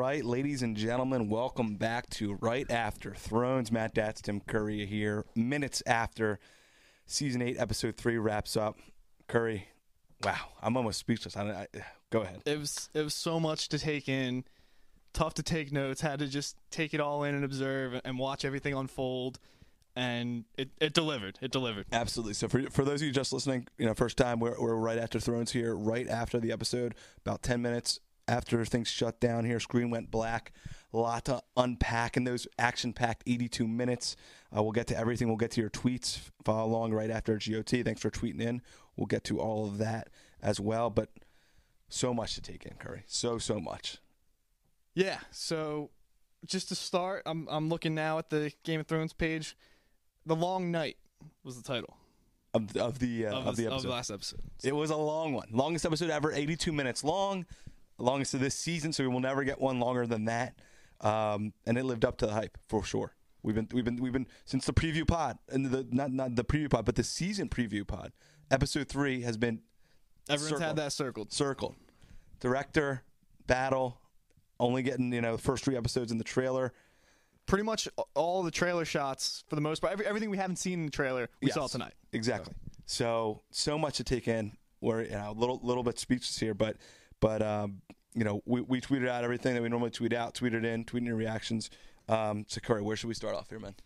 right, ladies and gentlemen, welcome back to Right After Thrones. Matt Datz, Tim Curry here. Minutes after Season 8, Episode 3 wraps up. Curry, wow, I'm almost speechless. Go ahead. It was so much to take in. Tough to take notes. Had to just take it all in and observe and watch everything unfold. And it delivered. It delivered. Absolutely. So for those of you just listening, first time, we're Right After Thrones here, right after the episode, about 10 minutes after things shut down here. Screen went black. A lot to unpack in those action-packed 82 minutes. We'll get to everything. We'll get to your tweets. Follow along right after GOT. Thanks for tweeting in. We'll get to all of that as well. But so much to take in, Curry. So much. Yeah. So just to start, I'm looking now at the Game of Thrones page. The Long Night was the title of the episode. Of the last episode. It was a long one. Longest episode ever, 82 minutes long. Longest of this season, so we will never get one longer than that. And it lived up to the hype for sure. We've been since the preview pod, and not the preview pod, but the season preview pod. Episode 3 has been Everyone's had that circled. Director, battle, only getting the first 3 episodes in the trailer. Pretty much all the trailer shots, for the most part, everything we haven't seen in the trailer, we saw tonight. Exactly. So much to take in. We're a little bit speechless here, but we tweeted out everything that we normally tweet out, tweeting your reactions. So Curry, where should we start off here, man?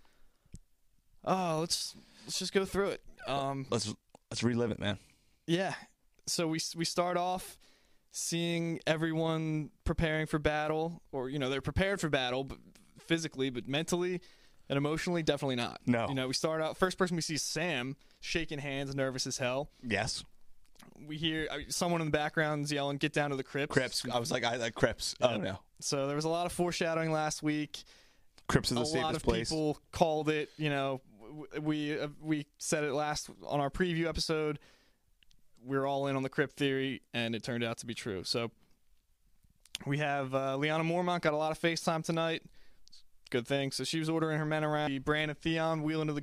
Let's just go through it. Let's relive it, man. Yeah. So we start off seeing everyone preparing for battle, or they're prepared for battle, but physically, but mentally and emotionally, definitely not. No. We start out, first person we see is Sam shaking hands, nervous as hell. Yes. We hear someone in the background yelling, "Get down to the crypts." Crypts. I was like, I like crypts. Yeah. Oh no. So there was a lot of foreshadowing last week. Crypts is the safest place. A lot of people called it. We said it last on our preview episode. We're all in on the crypt theory, and it turned out to be true. So we have Lyanna Mormont got a lot of FaceTime tonight. Good thing. So she was ordering her men around. Bran and Theon wheel into the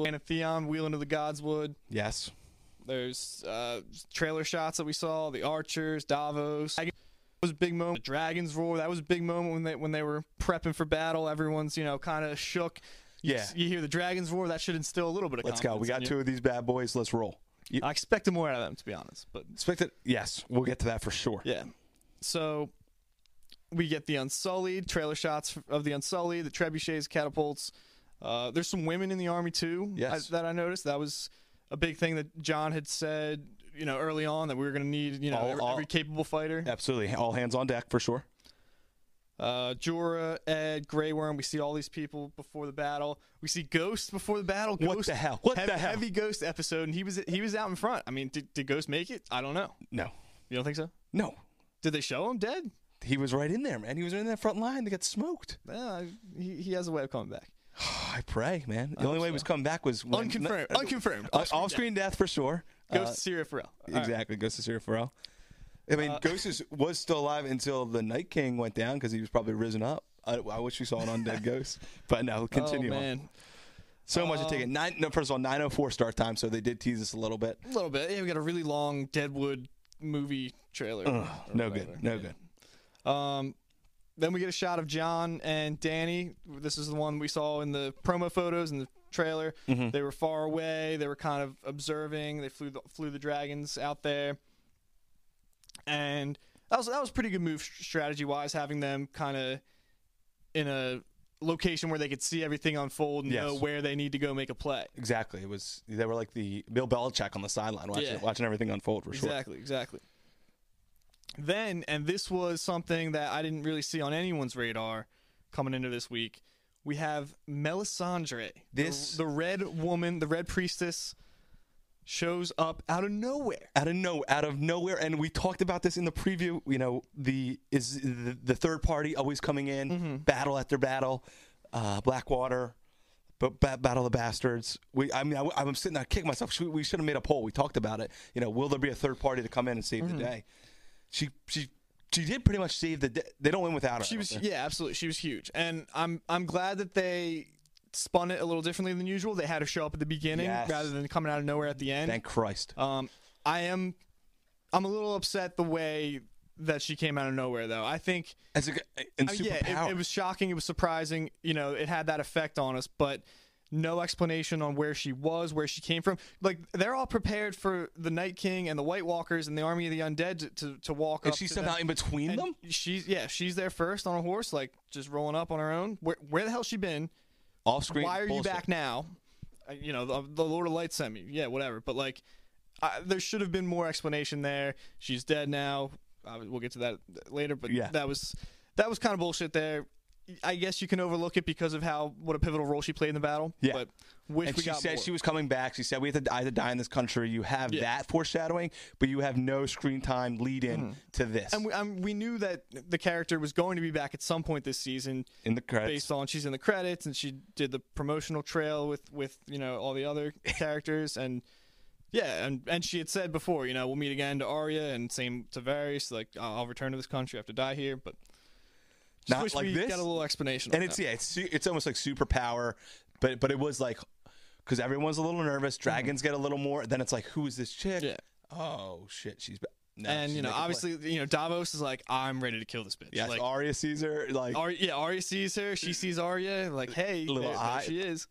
Godswood. Yes. There's trailer shots that we saw. The archers, Davos. That was a big moment. The Dragon's Roar. That was a big moment when they were prepping for battle. Everyone's kind of shook. You hear the Dragon's Roar. That should instill a little bit of confidence. Let's go. We got 2 of these bad boys. Let's roll. I expected more out of them, to be honest. But expected. Yes, we'll get to that for sure. Yeah. So we get the Unsullied, trailer shots of the Unsullied, the trebuchets, catapults. There's some women in the army too. Yes. That I noticed. That was a big thing that John had said, early on, that we were going to need, every capable fighter. Absolutely, all hands on deck for sure. Jorah, Ed, Grey Worm. We see all these people before the battle. We see Ghost before the battle. What the hell? What the hell? Heavy Ghost episode, and he was out in front. I mean, did Ghost make it? I don't know. No. You don't think so? No. Did they show him dead? He was right in there, man. He was right in that front line. They got smoked. He has a way of coming back. I pray, man. The only way he was coming back was unconfirmed. Off-screen death for sure. Ghost to Syria Farrell. Exactly, Ghost to Syria Farrell. I mean, Ghost was still alive until the Night King went down because he was probably risen up. I wish we saw an undead Ghost, but no, continue on. So much to take it. First of all, 9:04 start time, so they did tease us a little bit. A little bit. Yeah, we got a really long Deadwood movie trailer. No good. Then we get a shot of John and Dany. This is the one we saw in the promo photos and the trailer. Mm-hmm. They were far away. They were kind of observing. They flew the dragons out there. And that was a pretty good move strategy-wise, having them kind of in a location where they could see everything unfold and know where they need to go make a play. Exactly. They were like the Bill Belichick on the sideline watching everything unfold for sure. Exactly. Then, and this was something that I didn't really see on anyone's radar coming into this week, we have Melisandre, the red woman, the red priestess, shows up out of nowhere. Out of nowhere. And we talked about this in the preview. The third party always coming in, battle after battle, Blackwater, Battle of the Bastards. I'm sitting there kicking myself. We should have made a poll. We talked about it. Will there be a third party to come in and save the day? She did pretty much save the day. They don't win without her. Absolutely. She was huge. And I'm glad that they spun it a little differently than usual. They had her show up at the beginning rather than coming out of nowhere at the end. Thank Christ. I'm a little upset the way that she came out of nowhere, though. I think As and superpower. it was shocking. It was surprising. You know, it had that effect on us, but no explanation on where she was, where she came from. Like, they're all prepared for the Night King and the White Walkers and the army of the undead to walk up. And she's somehow in between and them? she's there first on a horse, like, just rolling up on her own. Where the hell she been? Off screen. Why are bullshit. you back now? You know, the Lord of Light sent me. Yeah, whatever. But, like, there should have been more explanation there. She's dead now. We'll get to that later, but Yeah. that was kind of bullshit there. I guess you can overlook it because of what a pivotal role she played in the battle. Yeah. But wish And we she got said more. she was coming back. She said I had to die in this country. You have Yeah. that foreshadowing, but you have no screen time lead in to this. And we knew that the character was going to be back at some point this season, in the credits. based on she's in the credits and she did the promotional trail with you know, all the other characters. And yeah, and she had said before, you know, we'll meet again to Arya, and same to Varys, like, I'll return to this country, I have to die here. But just Not wish like we this. got a little explanation And on it's that. it's almost like superpower, but it was like because everyone's a little nervous. Dragons get a little more. Then it's like, who is this chick? Yeah. Oh shit, she's back. No, And she's you know, making obviously, you know, Davos is like, I'm ready to kill this bitch. yes, like, Arya sees her like Arya sees her. She sees Arya. Like, hey, Little there eye. she is.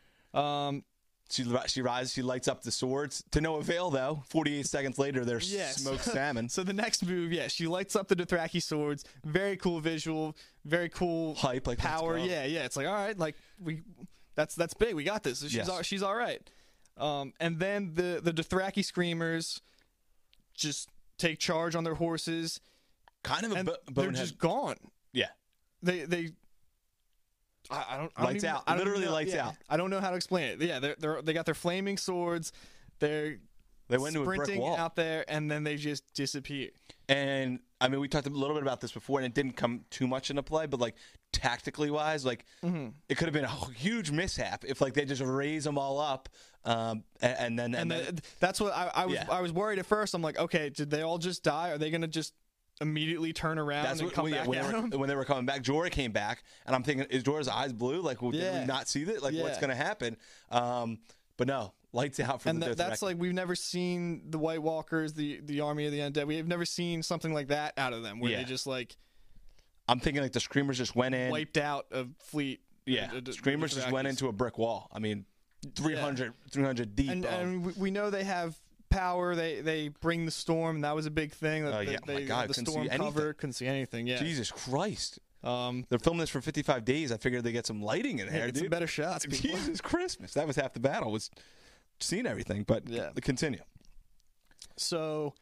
she rises, she lights up the swords to no avail though. 48 seconds later, there's Yes. smoked salmon. So the next move, yeah, she lights up the Dothraki swords. Very cool visual. Very cool Hype, like, let's power. go. Yeah. It's like, all right, like that's big. We got this. Yes. She's all right. And then the Dothraki screamers just take charge on their horses, Kind of a and they're bonehead. just gone. Yeah. They. I don't Lights even- out. I don't Literally even know- lights yeah. out. I don't know how to explain it. Yeah, they got their flaming swords. They went to a brick sprinting wall. out there, and then they just disappear. And I mean, we talked a little bit about this before, and it didn't come too much into play. But like tactically wise, like it could have been a huge mishap if like they just raise them all up, and then That's what I was. Yeah. I was worried at first. I'm like, okay, did they all just die? Are they gonna just immediately turn around that's and what come back when, at them? when they were coming back. Jorah came back, and I'm thinking, is Jorah's eyes blue? Like, did Yeah. we not see that? Like, what's Yeah. going to happen? But no, lights out for And the that's Dothraki. like, we've never seen the White Walkers, the army of the undead. We've never seen something like that out of them, where Yeah. they just like I'm thinking like the screamers just went in. wiped out a fleet. Yeah, the screamers just went Dothrakis. into a brick wall. I mean, 300 deep. And we know they have power. They bring the storm, and that was a big thing. Oh, yeah. They My God, the couldn't storm see anything. cover, couldn't see anything. Yeah, Jesus Christ. um, They're filming this for 55 days. I figured they get some lighting in there, get some dude. better shots. People. Jesus Christmas. That was half the battle, was seeing everything. But Yeah. continue. So,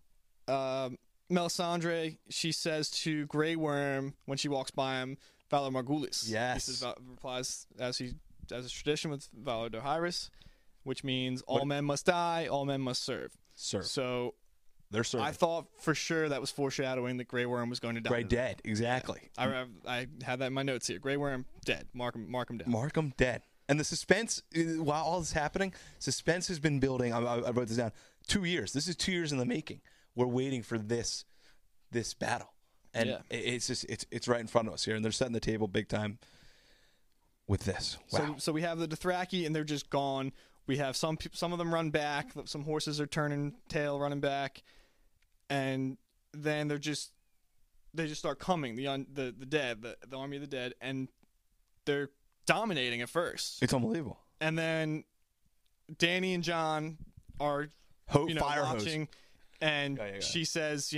Melisandre, she says to Grey Worm when she walks by him, Valar Morghulis. Yes. He says, replies as is tradition with Valar Dohaeris, which means all men must die, all men must serve. Sir. So They're serving. I thought for sure that was foreshadowing that Grey Worm was going to die. Grey dead. Exactly. I had that in my notes here. Grey Worm dead. Mark him down. Markham dead. And the suspense, while all this is happening, suspense has been building. I wrote this down. 2 years. This is 2 years in the making. We're waiting for this battle, and Yeah. it's just it's right in front of us here, and they're setting the table big time with this. Wow. So we have the Dothraki, and they're just gone. We have some of them run back. Some horses are turning tail, running back, and then they just start coming. The dead, the army of the dead, and they're dominating at first. It's unbelievable. And then Dany and Jon are Fire hose. watching, and Yeah. she says,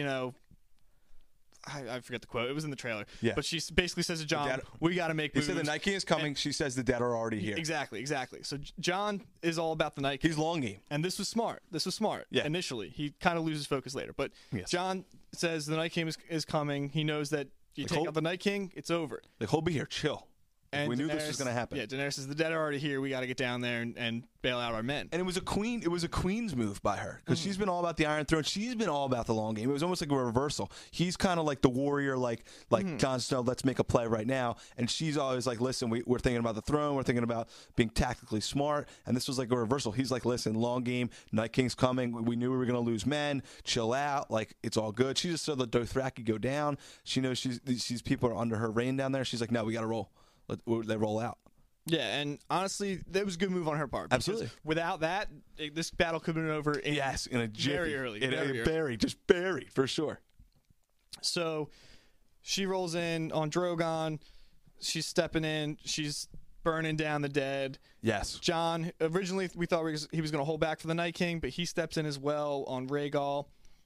I forget the quote. It was in the trailer. Yeah. But she basically says to Jon, dead- we got to make He moves. said the Night King is coming. She says the dead are already here. Exactly. So Jon is all about the Night King. He's long game. And this was smart. Yeah. Initially. He kind of loses focus later. But Yes. Jon says the Night King is coming. He knows that you take out the Night King, it's over. Like, he'll be here. Chill. And we knew this was Daenerys- going to happen. Yeah, Daenerys says the dead are already here. We got to get down there and bail out our men. And it was a queen's move by her, because she's been all about the Iron Throne. She's been all about the long game. It was almost like a reversal. He's kind of like the warrior, like Jon Snow. Let's make a play right now. And she's always like, listen, we're thinking about the throne. We're thinking about being tactically smart. And this was like a reversal. He's like, listen, long game. Night King's coming. We knew we were going to lose men. Chill out. Like, it's all good. She just saw the Dothraki go down. She knows these people are under her reign down there. She's like, no, we got to roll. They roll out. Yeah, and honestly, that was a good move on her part. Because Absolutely. Without that, this battle could have been over in In a jiffy. very early. Buried, for sure. So she rolls in on Drogon. She's stepping in. She's burning down the dead. Yes. Jon, originally we thought he was going to hold back for the Night King, but he steps in as well on Rhaegal.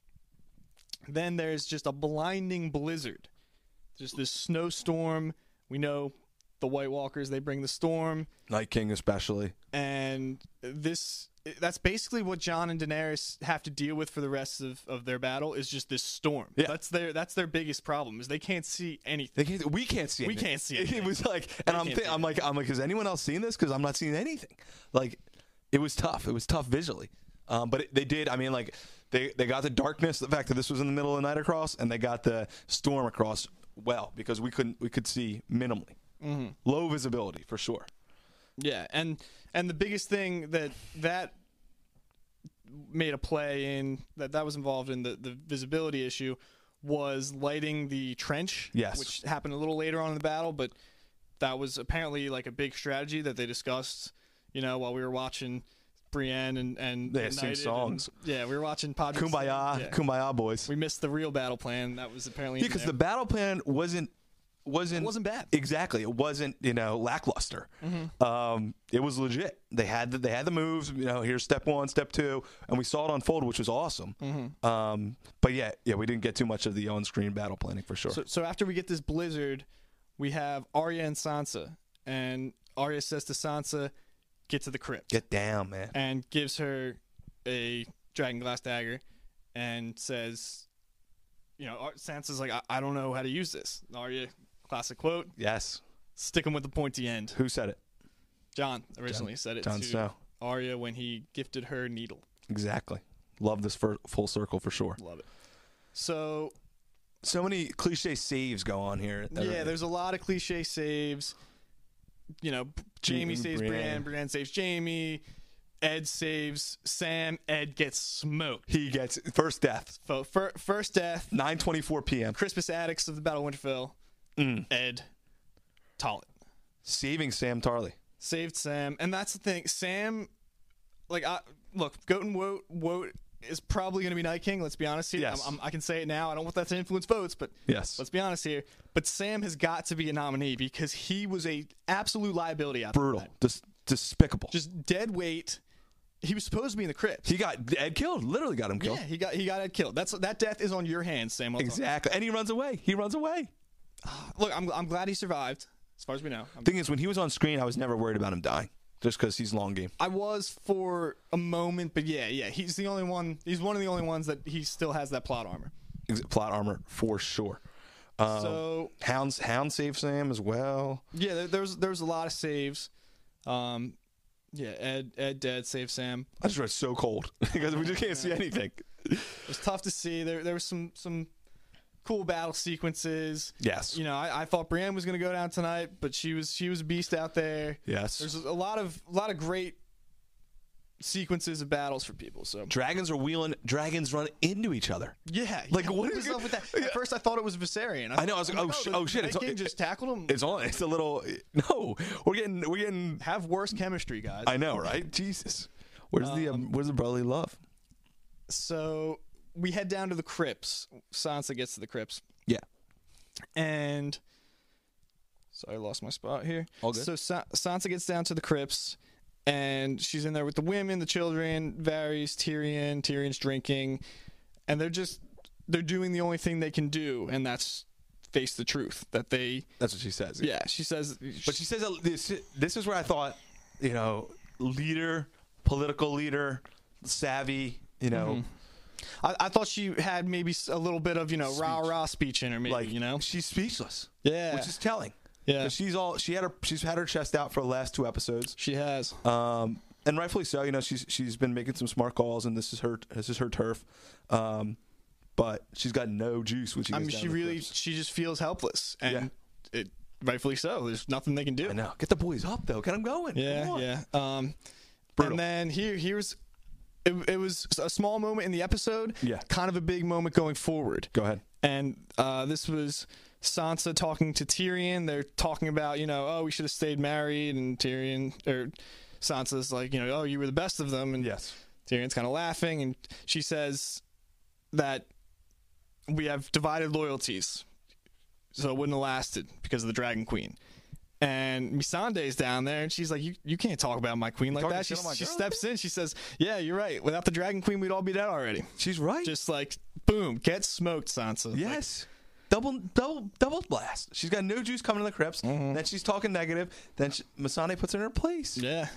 Then there's just a blinding blizzard. Just this snowstorm. We know the White Walkers, they bring the storm. Night King especially. And that's basically what Jon and Daenerys have to deal with for the rest of their battle is just this storm. Yeah. That's their biggest problem is they can't see anything. We can't see anything. We can't see anything. It was like, and I'm like, has anyone else seen this? Because I'm not seeing anything. Like, it was tough. It was tough visually. But they did. I mean, like, they got the darkness, the fact that this was in the middle of the night across, and they got the storm across well because we could see minimally. Mm-hmm. Low visibility for sure. Yeah, and the biggest thing that made a play in that was involved in the visibility issue was lighting the trench. Yes, which happened a little later on in the battle, but that was apparently like a big strategy that they discussed. You know, while we were watching Brienne and they sing songs. Yeah, we were watching Podrick. Kumbaya, yeah. Kumbaya, boys. We missed the real battle plan. That was apparently because the battle plan wasn't bad. Exactly, it wasn't lackluster. Mm-hmm. It was legit. They had the moves. Here's step 1, step 2, and we saw it unfold, which was awesome. Mm-hmm. But yeah, we didn't get too much of the on-screen battle planning for sure. So after we get this blizzard, we have Arya and Sansa, and Arya says to Sansa, "Get to the crypt. Get down, man," and gives her a dragonglass dagger, and says, Sansa's like, I don't know how to use this. Arya. Classic quote. Yes. Stick him with the pointy end. Who said it? Jon originally said it Jon to Snow. Arya when he gifted her needle. Exactly. Love this full circle for sure. Love it. So many cliche saves go on here. Yeah, there's a lot of cliche saves. Jaime saves Brienne saves Jaime. Ed saves Sam. Ed gets smoked. He gets first death. First death. 9:24 p.m. Crispus Attucks of the Battle of Winterfell. Ed Tollett. Saving Sam Tarly. Saved Sam. And that's the thing. Sam, look, Goat and Woat is probably going to be Night King. Let's be honest here. Yes. I can say it now. I don't want that to influence votes, but yes. Let's be honest here. But Sam has got to be a nominee because he was a absolute liability out there. Brutal. Despicable. Just dead weight. He was supposed to be in the crypt. He got Ed killed. Literally got him killed. Yeah, he got Ed killed. That death is on your hands, Sam. Exactly. And he runs away. Look, I'm glad he survived, as far as we know. Thing is, when he was on screen, I was never worried about him dying, just because he's long game. I was for a moment, but yeah, he's the only one. He's one of the only ones that he still has that plot armor. Plot armor for sure. So Hound saved Sam as well. Yeah, there's a lot of saves. Yeah, Ed dead, save Sam. I just read so cold because we just can't see anything. It was tough to see. There was some cool battle sequences. Yes. I thought Brienne was going to go down tonight, but she was a beast out there. Yes. There's a lot of great sequences of battles for people. So dragons are wheeling. Dragons run into each other. Yeah. What is up with that? At first, I thought it was Viserion. I know. I was like, oh shit! It's just tackled him. It's on. It's a little. No, we're getting have worse chemistry, guys. I know, right? Jesus, where's the brotherly love? So we head down to the crypts. Sansa gets to the crypts. Yeah. And sorry, I lost my spot here. All good. So Sansa gets down to the crypts. And she's in there with the women, the children, Varys, Tyrion. Tyrion's drinking. And they're doing the only thing they can do, and that's face the truth. That's what she says. Yeah, she says. But she says, this is where I thought, leader, political leader, savvy, Mm-hmm. I thought she had maybe a little bit of, rah-rah speech in her, maybe, She's speechless. Yeah. Which is telling. Yeah, she's had her chest out for the last 2 episodes. She has, and rightfully so. She's been making some smart calls, and this is her turf. But she's got no juice. Which she just feels helpless, and rightfully so. There's nothing they can do. I know. Get the boys up though. Get them going. Yeah. Brutal. And then here's. It was a small moment in the episode. Yeah. Kind of a big moment going forward. Go ahead. And this was Sansa talking to Tyrion. They're talking about, we should have stayed married, and Sansa's like, oh, you were the best of them, and yes. Tyrion's kind of laughing, and she says that we have divided loyalties, so it wouldn't have lasted because of the Dragon Queen. And Missandei's down there, and she's like, you can't talk about my queen like that. She steps in. She says, yeah, you're right. Without the Dragon Queen, we'd all be dead already. She's right. Just like, boom, get smoked, Sansa. Yes. Double blast. She's got no juice coming to the crypts. Then she's talking negative. Then Missandei puts her in her place. Yeah.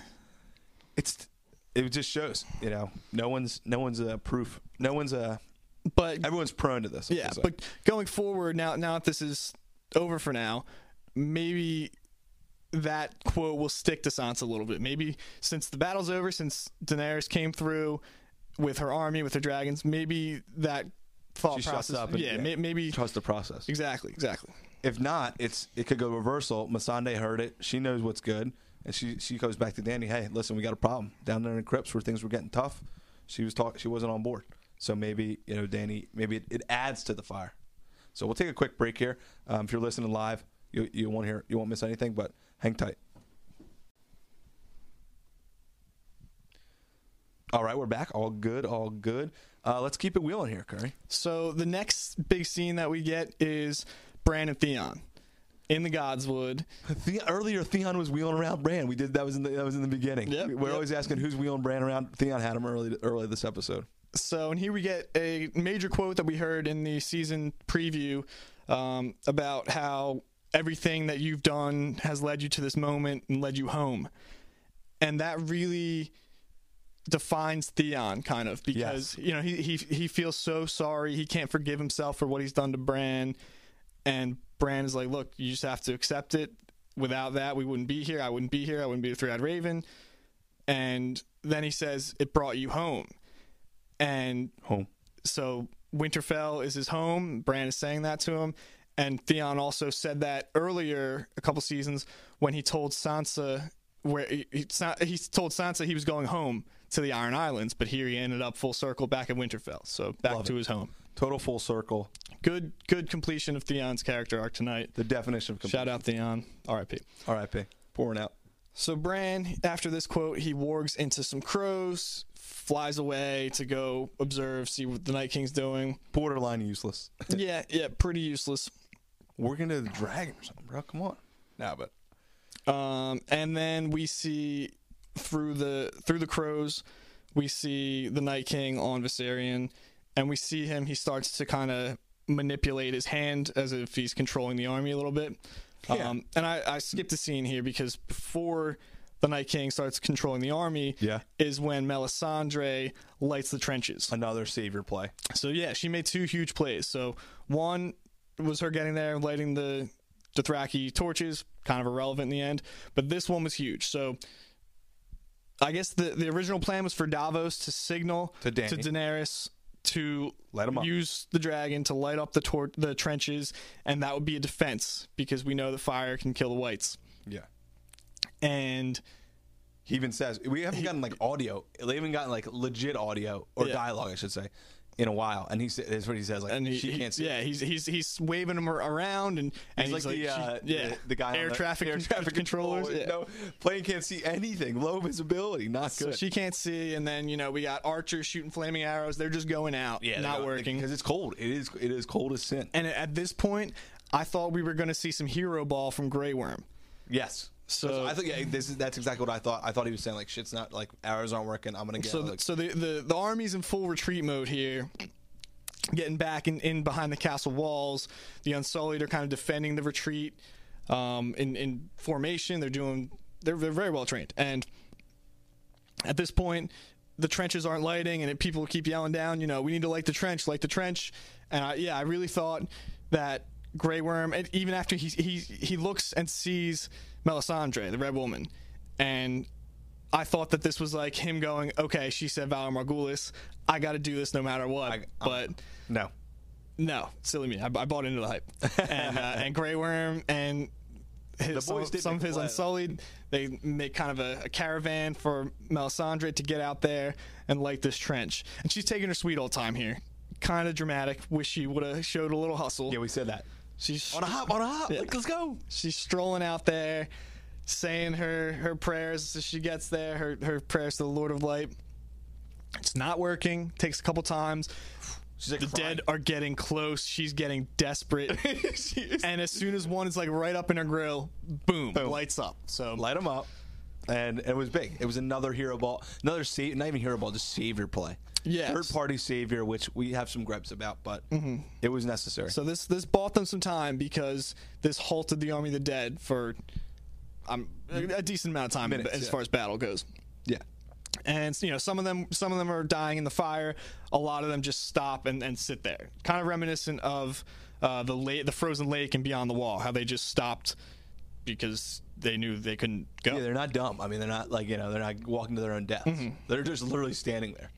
It just shows, no one's proof. But everyone's prone to this. Yeah, but going forward, now that this is over for now, maybe that quote will stick to Sansa a little bit. Maybe since the battle's over, since Daenerys came through with her army, with her dragons, maybe that thought she process. Shuts up and, maybe trust the process. Exactly. If not, it could go reversal. Missandei heard it. She knows what's good, and she goes back to Dany. Hey, listen, we got a problem down there in the crypts where things were getting tough. She wasn't on board. So maybe Dany, it adds to the fire. So we'll take a quick break here. If you're listening live, you won't miss anything. But hang tight. All right, we're back. All good. Let's keep it wheeling here, Curry. So the next big scene that we get is Bran and Theon in the Godswood. Earlier, Theon was wheeling around Bran. That was in the beginning. Yep, we're always asking who's wheeling Bran around. Theon had him early this episode. So, and here we get a major quote that we heard in the season preview about how everything that you've done has led you to this moment and led you home. And that really defines Theon, kind of, because he feels so sorry. He can't forgive himself for what he's done to Bran. And Bran is like, look, you just have to accept it. Without that, we wouldn't be here. I wouldn't be here. I wouldn't be the Three-Eyed Raven. And then he says, it brought you home. And home. So Winterfell is his home. Bran is saying that to him. And Theon also said that earlier, a couple seasons, when he told Sansa he told Sansa he was going home to the Iron Islands, but here he ended up full circle back at Winterfell. So back to his home. Total full circle. Good completion of Theon's character arc tonight. The definition of completion. Shout out Theon. R.I.P. R.I.P. Pouring out. So Bran, after this quote, he wargs into some crows, flies away to go observe, see what the Night King's doing. Borderline useless. yeah, pretty useless. Working to the dragon or something, bro. Come on. No, but. And then we see through the crows, we see the Night King on Viserion, and we see him. He starts to kind of manipulate his hand as if he's controlling the army a little bit. Yeah. And I skipped a scene here because before the Night King starts controlling the army is when Melisandre lights the trenches. Another savior play. So, yeah, she made two huge plays. So, one was her getting there and lighting the Dothraki torches, kind of irrelevant in the end. But this one was huge. So, I guess the original plan was for Davos to signal to Daenerys to light him up. Use the dragon to light up the trenches, and that would be a defense because we know the fire can kill the whites. Yeah. And he even says we haven't gotten audio. They haven't gotten legit audio or dialogue, I should say, in a while. And that's what he says. She can't see. Yeah, he's waving him around, and he's the guy air on traffic controllers. Yeah. No, plane can't see anything. Low visibility, not good. So she can't see, and then we got archers shooting flaming arrows. They're just going out, not working because it's cold. It is cold as sin. And at this point, I thought we were going to see some hero ball from Grey Worm. Yes. So I think that's exactly what I thought. I thought he was saying shit's not arrows aren't working. I'm gonna get. So the army's in full retreat mode here, getting back in behind the castle walls. The Unsullied are kind of defending the retreat in formation. They're very well trained, and at this point, the trenches aren't lighting, and people keep yelling down. We need to light the trench, And I really thought that Grey Worm, and even after he looks and sees Melisandre, the Red Woman, and I thought that this was him going, okay, she said Valar Morghulis, I got to do this no matter what. But no, silly me. I bought into the hype. And Grey Worm and some of his Unsullied, they make kind of a caravan for Melisandre to get out there and light this trench. And she's taking her sweet old time here. Kind of dramatic. Wish she would have showed a little hustle. Yeah, we said that. She's on a hop. Yeah. Let's go. She's strolling out there, saying her prayers as she gets there. Her prayers to the Lord of Light. It's not working. Takes a couple times. She's like the crying. dead are getting close. She's getting desperate. And as soon as one is like right up in her grill, boom. Lights up. So Light them up. And it was big. It was another hero ball. Another not even hero ball, just savior play. Yes. Third party savior, which we have some gripes about, but it was necessary. So this bought them some time because this halted the Army of the Dead for a decent amount of time Minutes, as far as battle goes. Yeah. And some of them are dying in the fire. A lot of them just stop and sit there. Kind of reminiscent of the frozen lake and Beyond the Wall, how they just stopped because they knew they couldn't go. Yeah, they're not dumb. I mean, they're not they're not walking to their own deaths. They're just literally standing there.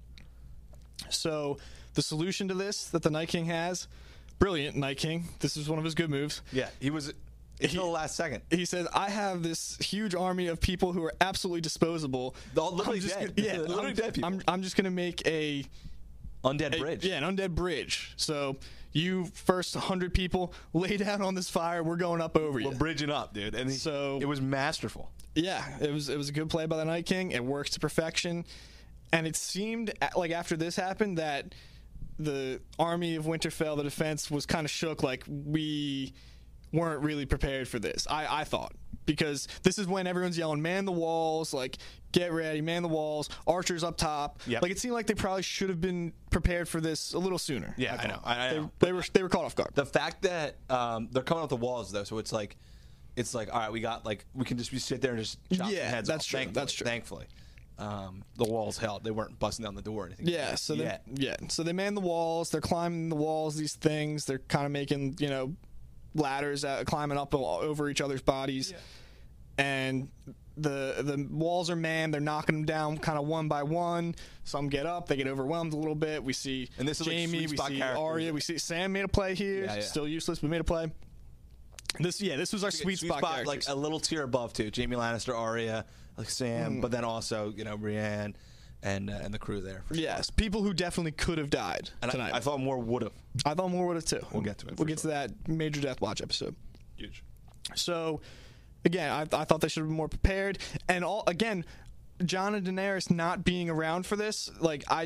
So the solution to this that the Night King has, brilliant Night King. This is one of his good moves. Yeah, he was until the last second. He said, "I have this huge army of people who are absolutely disposable. All literally dead. Literally dead people. I'm just gonna make a undead bridge. Yeah, an undead bridge. So you first 100 people lay down on this fire. We're going up over you. We're bridging up, dude. And so it was masterful. Yeah, it was a good play by the Night King. It works to perfection. And it seemed like after this happened that the army of Winterfell, the defense, was kind of shook. Like, we weren't really prepared for this, I thought. Because this is when everyone's yelling, man the walls, like, get ready, man the walls, archers up top. Yep. Like, it seemed like they probably should have been prepared for this a little sooner. Yeah, I know. I know. They were caught off guard. The fact that they're coming off the walls, though, so it's like, all right, we can just sit there and just chop some heads that's off. true. Thankfully, That's true. Thankfully. The walls held. They weren't busting down the door or anything. Yeah, so they man the walls. They're climbing the walls. These things. They're kind of making ladders, climbing up over each other's bodies, and the walls are manned. They're knocking them down kind of one by one. Some get up. They get overwhelmed a little bit. We see and this is Jamie. Like we see characters. Arya. We see Sam made a play here. Yeah. Still useless, but made a play. This was our sweet spot characters. Like a little tier above too. Jamie Lannister, Arya, like Sam, but then also Brienne and the crew there. Yes, people who definitely could have died tonight. I thought more would have. I thought more would have too. We'll get to it. We'll get to that major Death Watch episode. Huge. So, again, I thought they should have been more prepared. And Jon and Daenerys not being around for this, like I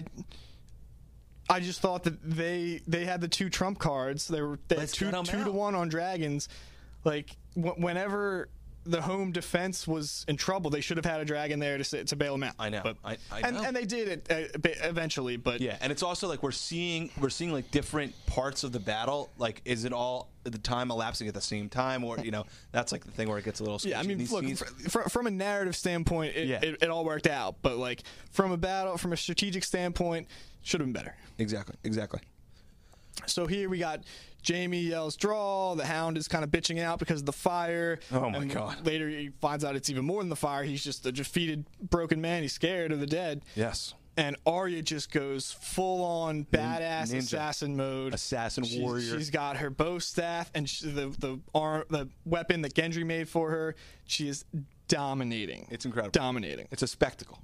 just thought that they had the two trump cards. They had 2-1 on dragons. Like whenever the home defense was in trouble, they should have had a dragon there to bail them out. I know. But, I know. And they did it eventually. But yeah, and it's also like we're seeing like different parts of the battle. Like, is it all the time elapsing at the same time, or that's like the thing where it gets a little. Yeah, I mean, look, from a narrative standpoint, it all worked out. But like from a strategic standpoint, should have been better. Exactly. So here we got Jamie yells draw. The Hound is kind of bitching out because of the fire. Oh my God. Later he finds out it's even more than the fire. He's just a defeated, broken man. He's scared of the dead. Yes. And Arya just goes full on badass Ninja. Assassin mode. Assassin warrior. She's got her bow staff and the weapon that Gendry made for her. She is dominating. It's incredible. Dominating. It's a spectacle.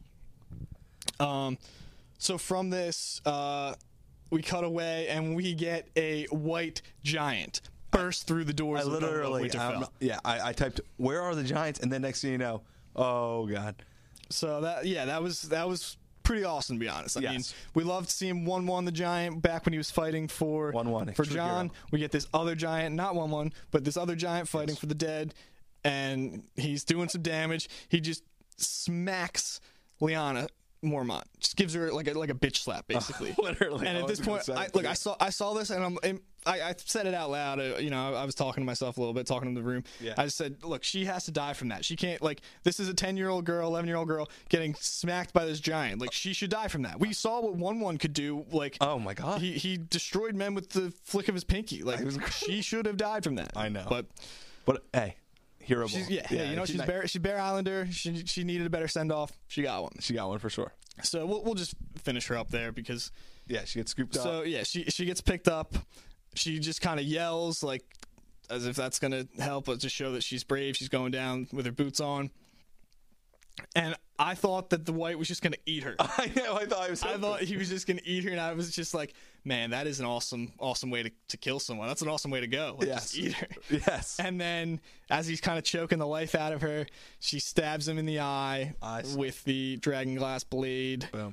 So from this, we cut away and we get a white giant burst through the doors of Winterfell. I typed, "Where are the giants?" and then next thing you know, oh God. So that was pretty awesome, to be honest. I mean, we loved seeing 1-1 the giant back when he was fighting for 1-1 for Jon. We get this other giant, not 1-1, but this other giant fighting for the dead, and he's doing some damage. He just smacks Lyanna Mormont, just gives her like a bitch slap, basically. Literally. And at this point, I saw this, and I said it out loud. I was talking to myself a little bit, talking to the room. Yeah. I just said, look, she has to die from that. She can't, this is a 10-year-old girl, 11-year-old girl getting smacked by this giant. Like, she should die from that. We saw what 1-1 could do. Like, oh my God, he destroyed men with the flick of his pinky. Like, she should have died from that. I know, but hey. Hero she's, ball. she's Bear Islander. She needed a better send off. She got one. She got one for sure. So we'll just finish her up there because she gets scooped up. So she gets picked up. She just kind of yells like as if that's gonna help us to show that she's brave. She's going down with her boots on. And I thought that the white was just gonna eat her. I know. I thought he was just gonna eat her, and I was just like, man, that is an awesome way to kill someone. That's an awesome way to go. Just eat her. Yes. And then as he's kind of choking the life out of her, she stabs him in the eye with the dragon glass blade. Boom.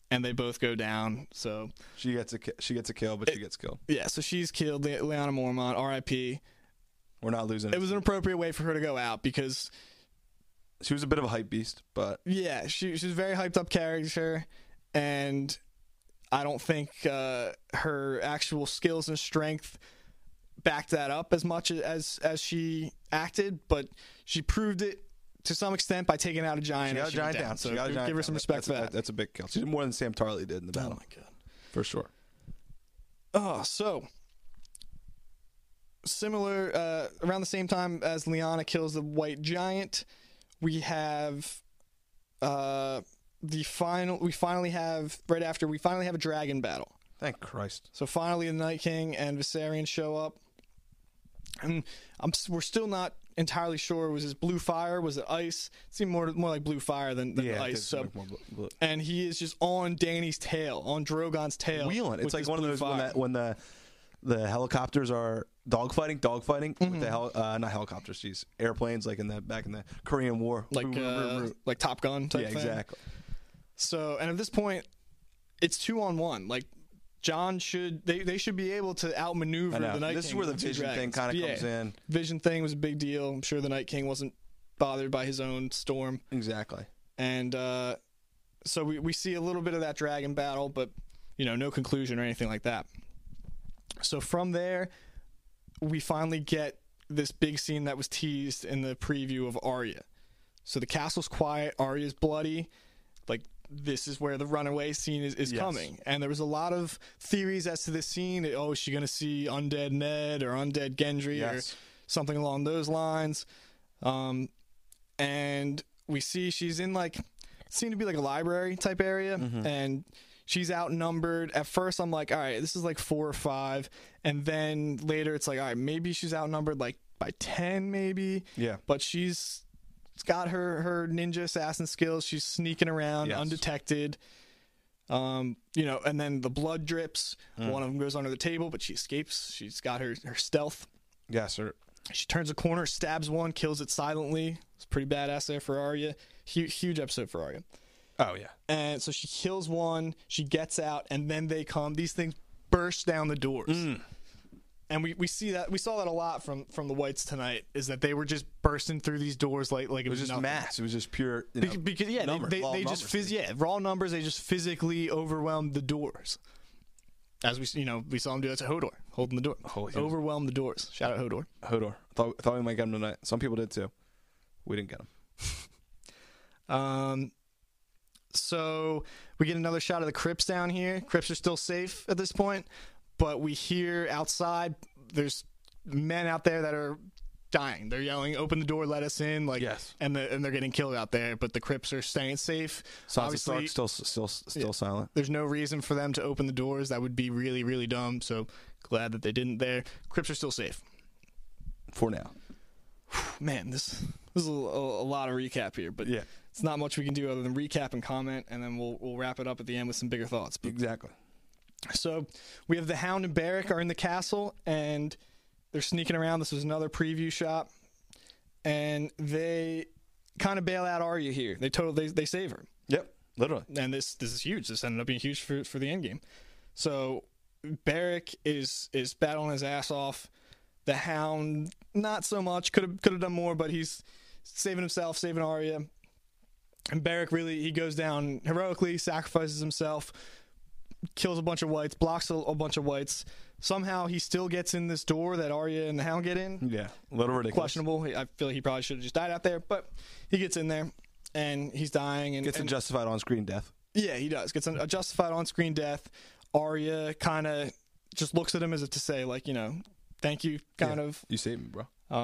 and they both go down. So She gets a kill, but she gets killed. yeah, so she's killed. Lyanna Mormont, R.I.P. We're not losing. It was an appropriate way for her to go out because She was a bit of a hype beast, but yeah, she's a very hyped up character, and I don't think her actual skills and strength backed that up as much as she acted, but she proved it to some extent by taking out a giant. she got a giant down. So She got a giant give her down. some respect for that. That's a big kill. She did more than Sam Tarley did in the battle. Oh my god. For sure. Oh, so similar around the same time as Lyanna kills the white giant, we have we finally have a dragon battle. Thank Christ. So finally the Night King and Viserion show up. And we're still not entirely sure. Was it blue fire? Was it ice? It seemed more like blue fire than ice. So, and he is just on Dany's tail, on Drogon's tail. Wheeling. It's like one of those fire. when the helicopters are dogfighting with the not helicopters, geez, airplanes, like back in the Korean War, like Top Gun type thing. Yeah, exactly. So, and at this point, it's 2-on-1. Like Jon they should be able to outmaneuver the Night King. This is where the vision thing kind of comes in. Vision thing was a big deal. I'm sure the Night King wasn't bothered by his own storm. Exactly. And so we see a little bit of that dragon battle, but no conclusion or anything like that. So from there, we finally get this big scene that was teased in the preview of Arya. So the castle's quiet, Arya's bloody, like this is where the runaway scene is Yes. coming. And there was a lot of theories as to this scene. Is she going to see undead Ned or undead Gendry or something along those lines? And we see she's in seemed to be like a library type area, and she's outnumbered. At first I'm like, all right, this is like 4 or 5, and then later it's like, all right, maybe she's outnumbered like by 10 maybe. Yeah. But she's got her ninja assassin skills. She's sneaking around undetected. And then the blood drips. One of them goes under the table, but she escapes. She's got her stealth. Yes, sir. She turns a corner, stabs one, kills it silently. It's pretty badass there for Arya. Huge episode for Arya. Oh yeah. And so she kills one, she gets out, and then they come. These things burst down the doors. And we saw that a lot from the Whites tonight, is that they were just bursting through these doors like it was just nothing. mass. It was just pure Because they just raw numbers. They just physically overwhelmed the doors. As we saw him do that to Hodor, holding the door. Overwhelm the doors. Shout out Hodor. I thought we might get him tonight. Some people did too. We didn't get him. So we get another shot of the crypts down here. Crypts are still safe at this point, but we hear outside there's men out there that are dying. They're yelling, "Open the door, let us in!" And they're getting killed out there. But the crypts are staying safe. Sansa Stark still silent. There's no reason for them to open the doors. That would be really, really dumb. So glad that they didn't there. Crypts are still safe for now. Man, this is a lot of recap here, but it's not much we can do other than recap and comment, and then we'll wrap it up at the end with some bigger thoughts. But, exactly. So we have the Hound and Beric are in the castle, and they're sneaking around. This was another preview shot, and they kind of bail out Arya here. They save her. Yep, literally. And this is huge. This ended up being huge for the end game. So Beric is battling his ass off. The Hound, not so much. Could have done more, but he's saving himself, saving Arya. And Beric he goes down heroically, sacrifices himself, kills a bunch of Whites, blocks a bunch of Whites. Somehow he still gets in this door that Arya and the Hound get in. Yeah, a little ridiculous. Questionable. I feel like he probably should have just died out there, but he gets in there and he's dying. And gets a justified on-screen death. Yeah, he does. Gets a justified on-screen death. Arya kind of just looks at him as if to say, thank you, kind of. You saved me, bro.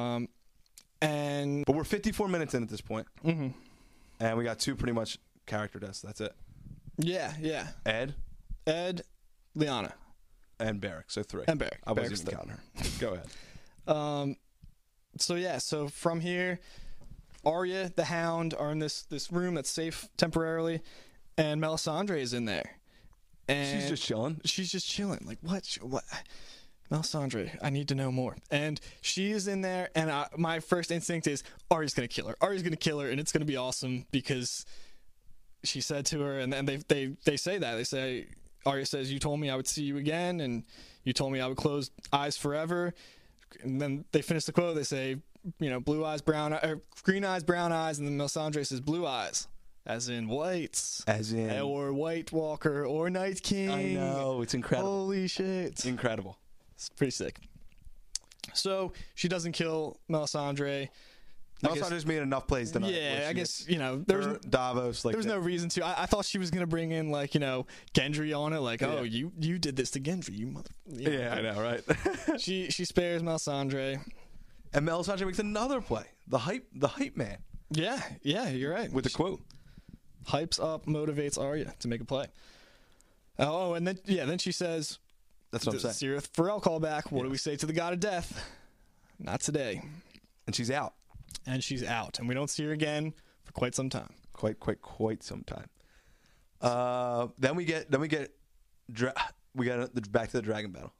But we're 54 minutes in at this point. Mm-hmm. And we got 2 pretty much character deaths. That's it. Yeah. Ed, Lyanna. And Beric. So 3. And Beric. I wasn't even counting her. Go ahead. So from here, Arya, the Hound are in this room that's safe temporarily, and Melisandre is in there. And she's just chilling. Like, what? Melisandre, I need to know more. And she is in there, and my first instinct is Arya's going to kill her. And it's going to be awesome because she said to her, and then they say that. They say, Arya says, "You told me I would see you again, and you told me I would close eyes forever." And then they finish the quote. They say, blue eyes, green eyes, brown eyes, and then Melisandre says blue eyes, as in whites, or White Walker, or Night King. I know, it's incredible. Holy shit, It's incredible. it's pretty sick. So she doesn't kill Melisandre. Melisandre's made enough plays tonight. Yeah, I guess there's Davos. Like there was no reason to. I thought she was gonna bring in Gendry on it, oh, you did this to Gendry, you mother. Yeah, I know, right? She spares Melisandre. And Melisandre makes another play. The hype man. Yeah, you're right. With the quote. Hypes up, motivates Arya to make a play. Oh, and then she says, "That's what I'm saying." Cirith Pharrell callback. What do we say to the God of Death? Not today. And she's out. And she's out, and we don't see her again for quite some time. Quite some time. Then we get back to the dragon battle.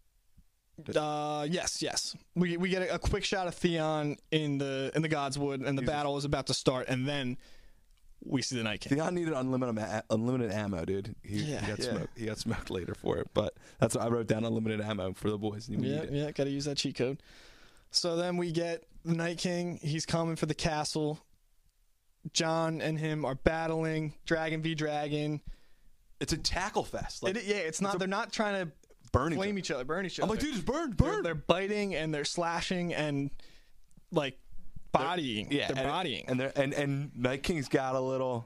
Yes. We get a quick shot of Theon in the Godswood, and the battle is about to start, and then we see the Night King. Theon needed unlimited ammo, dude. He got smoked later for it, but that's what I wrote down: unlimited ammo for the boys. Yeah, got to use that cheat code. So then we get the Night King. He's coming for the castle. Jon and him are battling, dragon v dragon. It's a tackle fest. It's not. They're not trying to burn each other. I'm like, dude, just burn. They're biting and they're slashing and bodying. They're bodying. And Night King's got a little.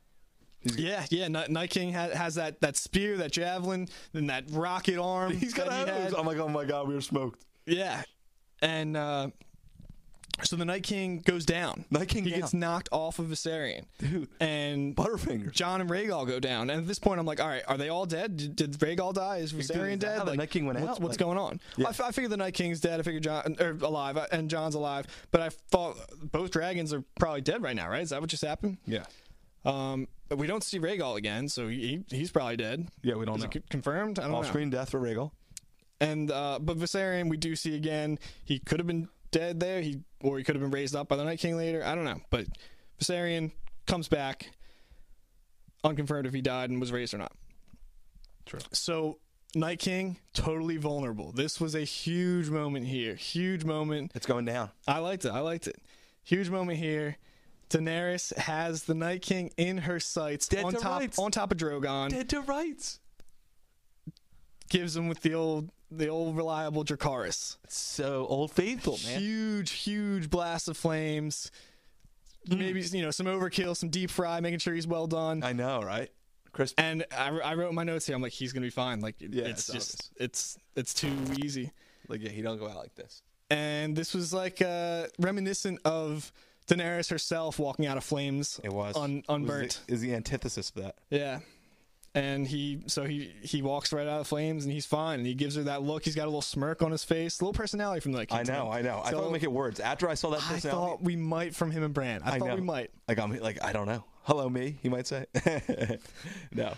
Night King has that spear, that javelin, and that rocket arm. He's got those. I'm like, oh my god, we were smoked. Yeah. And so the Night King goes down. He gets knocked off of Viserion. Dude. And Butterfingers. Jon and Rhaegal go down. And at this point, I'm like, all right, are they all dead? Did Rhaegal die? Is Viserion dead? The Night King went out. What's going on? Yeah. Well, I figured the Night King's dead. I figured alive, and Jon's alive. But I thought both dragons are probably dead right now, right? Is that what just happened? Yeah. But we don't see Rhaegal again, so he's probably dead. Yeah, we don't know. Is it confirmed? I don't know. Off-screen death for Rhaegal. And but Viserion, we do see again. He could have been dead there. Or he could have been raised up by the Night King later. I don't know. But Viserion comes back, unconfirmed if he died and was raised or not. True. So Night King, totally vulnerable. This was a huge moment here. Huge moment. It's going down. I liked it. Huge moment here. Daenerys has the Night King in her sights on top of Drogon. Dead to rights. Gives him with the old reliable Dracarys. So Old Faithful, man. Huge blast of flames. Maybe some overkill, some deep fry, making sure he's well done. I know, right? Crisp. And I wrote in my notes here. I'm like, he's gonna be fine. It's too easy. He don't go out like this. And this was reminiscent of Daenerys herself walking out of flames. It was unburnt. Is the antithesis of that? Yeah. And he walks right out of the flames, and he's fine. And he gives her that look. He's got a little smirk on his face, a little personality from the Night King. I know. I thought we'd make it words. After I saw that personality, I thought we might from him and Bran. I thought we might. I don't know. Hello, me. He might say. No.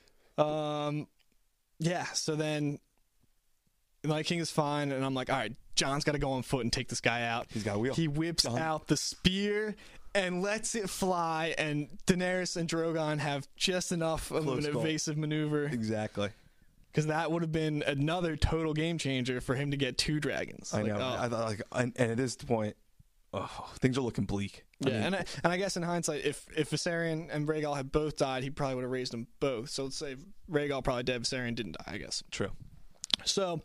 Yeah. So then, the Night King is fine, and I'm like, all right, Jon's got to go on foot and take this guy out. He's got a wheel. He whips out the spear and lets it fly, and Daenerys and Drogon have just enough of an evasive maneuver. Exactly. Because that would have been another total game changer for him to get 2 dragons. I know. I thought, and at this point, things are looking bleak. And I guess in hindsight, if Viserion and Rhaegal had both died, he probably would have raised them both. So let's say Rhaegal probably dead, Viserion didn't die, I guess. True. So,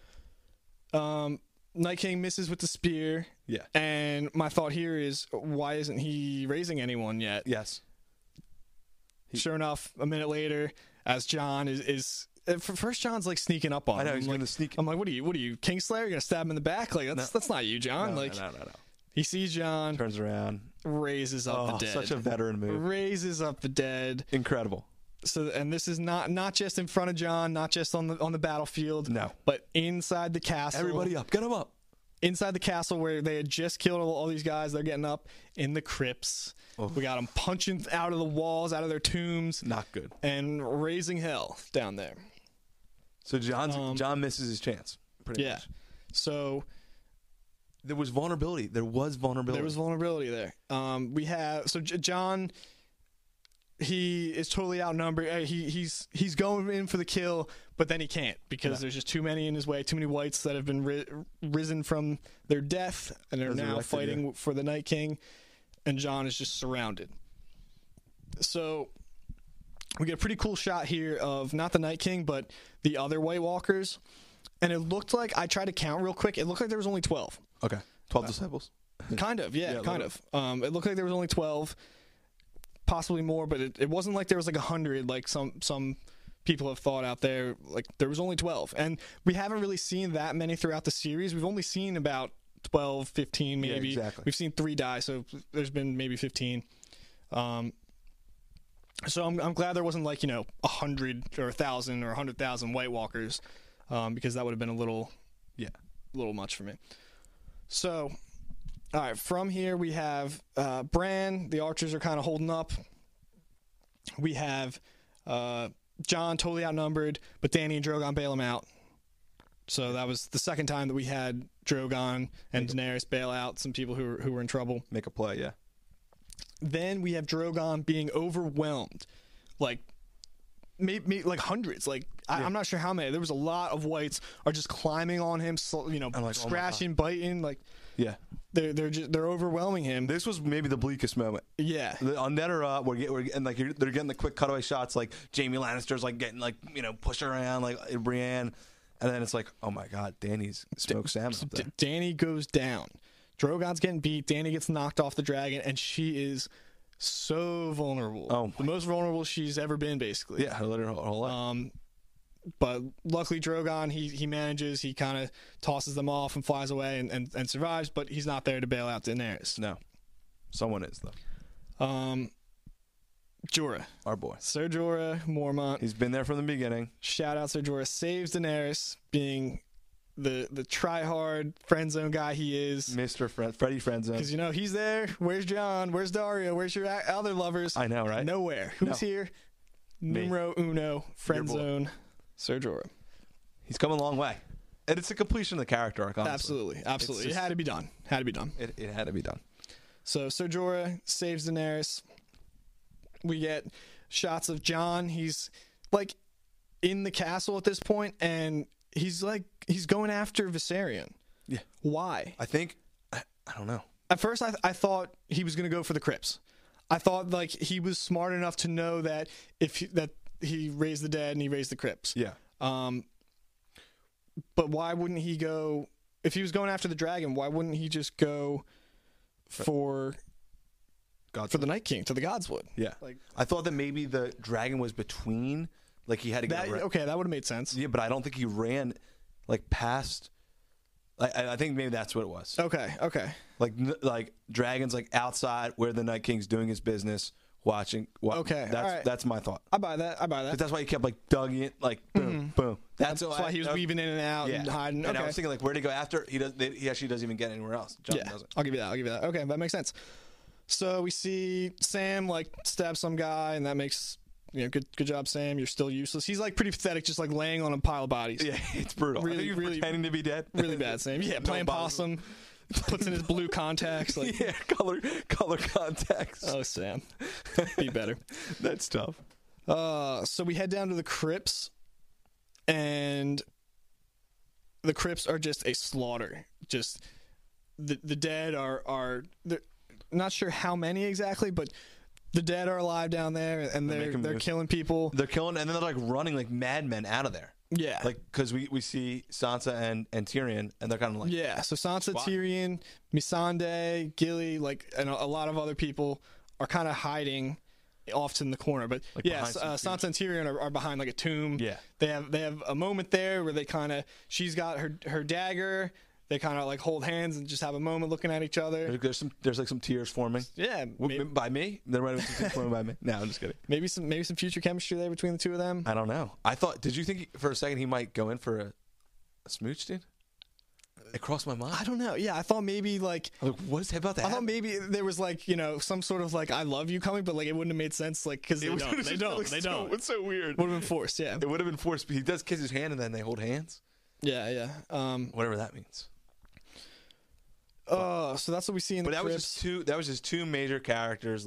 Night King misses with the spear. Yeah. And my thought here is, why isn't he raising anyone yet? Yes. Sure enough, a minute later, as Jon is first Jon's sneaking up on him. I know, he's going to sneak. I'm like, what are you, Kingslayer? You're going to stab him in the back? That's not you, Jon. No. He sees Jon. Turns around. Raises up the dead. Such a veteran move. Raises up the dead. Incredible. So, and this is not just in front of Jon, not just on the battlefield. No. But inside the castle. Everybody up. Get him up. Inside the castle where they had just killed all these guys. They're getting up in the crypts. Oh. We got them punching out of the walls, out of their tombs. Not good. And raising hell down there. So Jon misses his chance. Pretty much. So there was vulnerability. There was vulnerability there. We have Jon he is totally outnumbered. He's going in for the kill, but then he can't because there's just too many in his way. Too many whites that have been risen from their death and are now fighting for the Night King, and Jon is just surrounded. So we get a pretty cool shot here of not the Night King, but the other White Walkers, and it looked like, I tried to count real quick. It looked like there was only 12. Okay, 12 disciples. Kind of, yeah, kind of. It looked like there was only 12. Possibly more, but it wasn't like there was like 100 like some people have thought out there. Like there was only 12, and we haven't really seen that many throughout the series. We've only seen about 12, 15 maybe. Yeah, exactly. We've seen 3 die, so there's been maybe 15. So I'm glad there wasn't like 100 or 1,000 or 100,000 White Walkers, because that would have been a little much for me. So. All right, from here we have Bran. The archers are kind of holding up. We have Jon totally outnumbered, but Dany and Drogon bail him out. So that was the second time that we had Drogon and Daenerys bail out some people who were in trouble. Make a play, yeah. Then we have Drogon being overwhelmed, like maybe like hundreds. Like I'm not sure how many. There was a lot of whites are just climbing on him, scratching, biting, like. Yeah, they're overwhelming him. This was maybe the bleakest moment. Yeah, on Netera, we're getting like they're getting the quick cutaway shots, like Jaime Lannister's like getting like pushed around like Brienne, and then it's like, oh my God, Dany's smoked salmon. Dany goes down. Drogon's getting beat. Dany gets knocked off the dragon, and she is so vulnerable. Oh, the most vulnerable she's ever been, basically. Yeah, her whole life. But luckily Drogon, he manages, he kind of tosses them off and flies away and survives, but he's not there to bail out Daenerys. No. Someone is, though. Jorah. Our boy. Ser Jorah Mormont. He's been there from the beginning. Shout out Ser Jorah. Saves Daenerys, being the try-hard friend-zone guy he is. Mr. Freddie Friendzone. Because, he's there. Where's Jon? Where's Dario? Where's your other lovers? I know, right? Nowhere. Who's here? Numero uno. Friend-zone. Ser Jorah. He's come a long way. And it's a completion of the character arc, Absolutely. honestly. It had to be done. It had to be done. So Ser Jorah saves Daenerys. We get shots of Jon. He's like in the castle at this point, and he's going after Viserion. Yeah. Why? I think I don't know. At first I thought he was going to go for the crypts. I thought like he was smart enough to know that he raised the dead and he raised the crypts. Yeah. But why wouldn't he go, if he was going after the dragon, why wouldn't he just go for the Night King, to the Godswood? Yeah. Like, I thought that maybe the dragon was between, like he had to get okay, that would have made sense. Yeah, but I don't think he ran like past. I think maybe that's what it was. Okay. Like dragons like outside where the Night King's doing his business. Watching. Okay, That's my thought. I buy that. That's why he kept like dugging it, like boom, boom. That's why he was weaving in and out and hiding. And I was thinking like, where'd he go after? He actually doesn't even get anywhere else. Jon doesn't. I'll give you that. Okay, that makes sense. So we see Sam like stab some guy, and that makes good job, Sam. You're still useless. He's like pretty pathetic, just like laying on a pile of bodies. Yeah, it's brutal. Really, pretending to be dead. Really bad, Sam. Yeah, playing possum. Puts in his blue contacts. Like, yeah, color contacts. Oh, Sam. Be better. That's tough. So we head down to the crypts, and the crypts are just a slaughter. Just the dead are not sure how many exactly, but the dead are alive down there, and they're killing people. They're killing, and then they're like running like madmen out of there. Yeah, like because we see Sansa and Tyrion, and they're kind of like So Sansa, Tyrion, Missandei, Gilly, and a lot of other people are kind of hiding off in the corner. But like Sansa and Tyrion are behind like a tomb. Yeah, they have a moment there where they she's got her dagger. They kind of like hold hands and just have a moment looking at each other. There's like some tears forming. Yeah, by me. They're right some tears forming by me. No, I'm just kidding. Maybe some future chemistry there between the two of them. I don't know. I thought. Did you think for a second he might go in for a smooch, dude? It crossed my mind. I don't know. Yeah, I thought maybe like what is about that? I thought maybe there was like some sort of like I love you coming, but like it wouldn't have made sense like because they don't. It's so weird. Would have been forced. Yeah, it would have been forced. But he does kiss his hand and then they hold hands. Yeah. Whatever that means. So that's what we see in the crypts. That was just two major characters like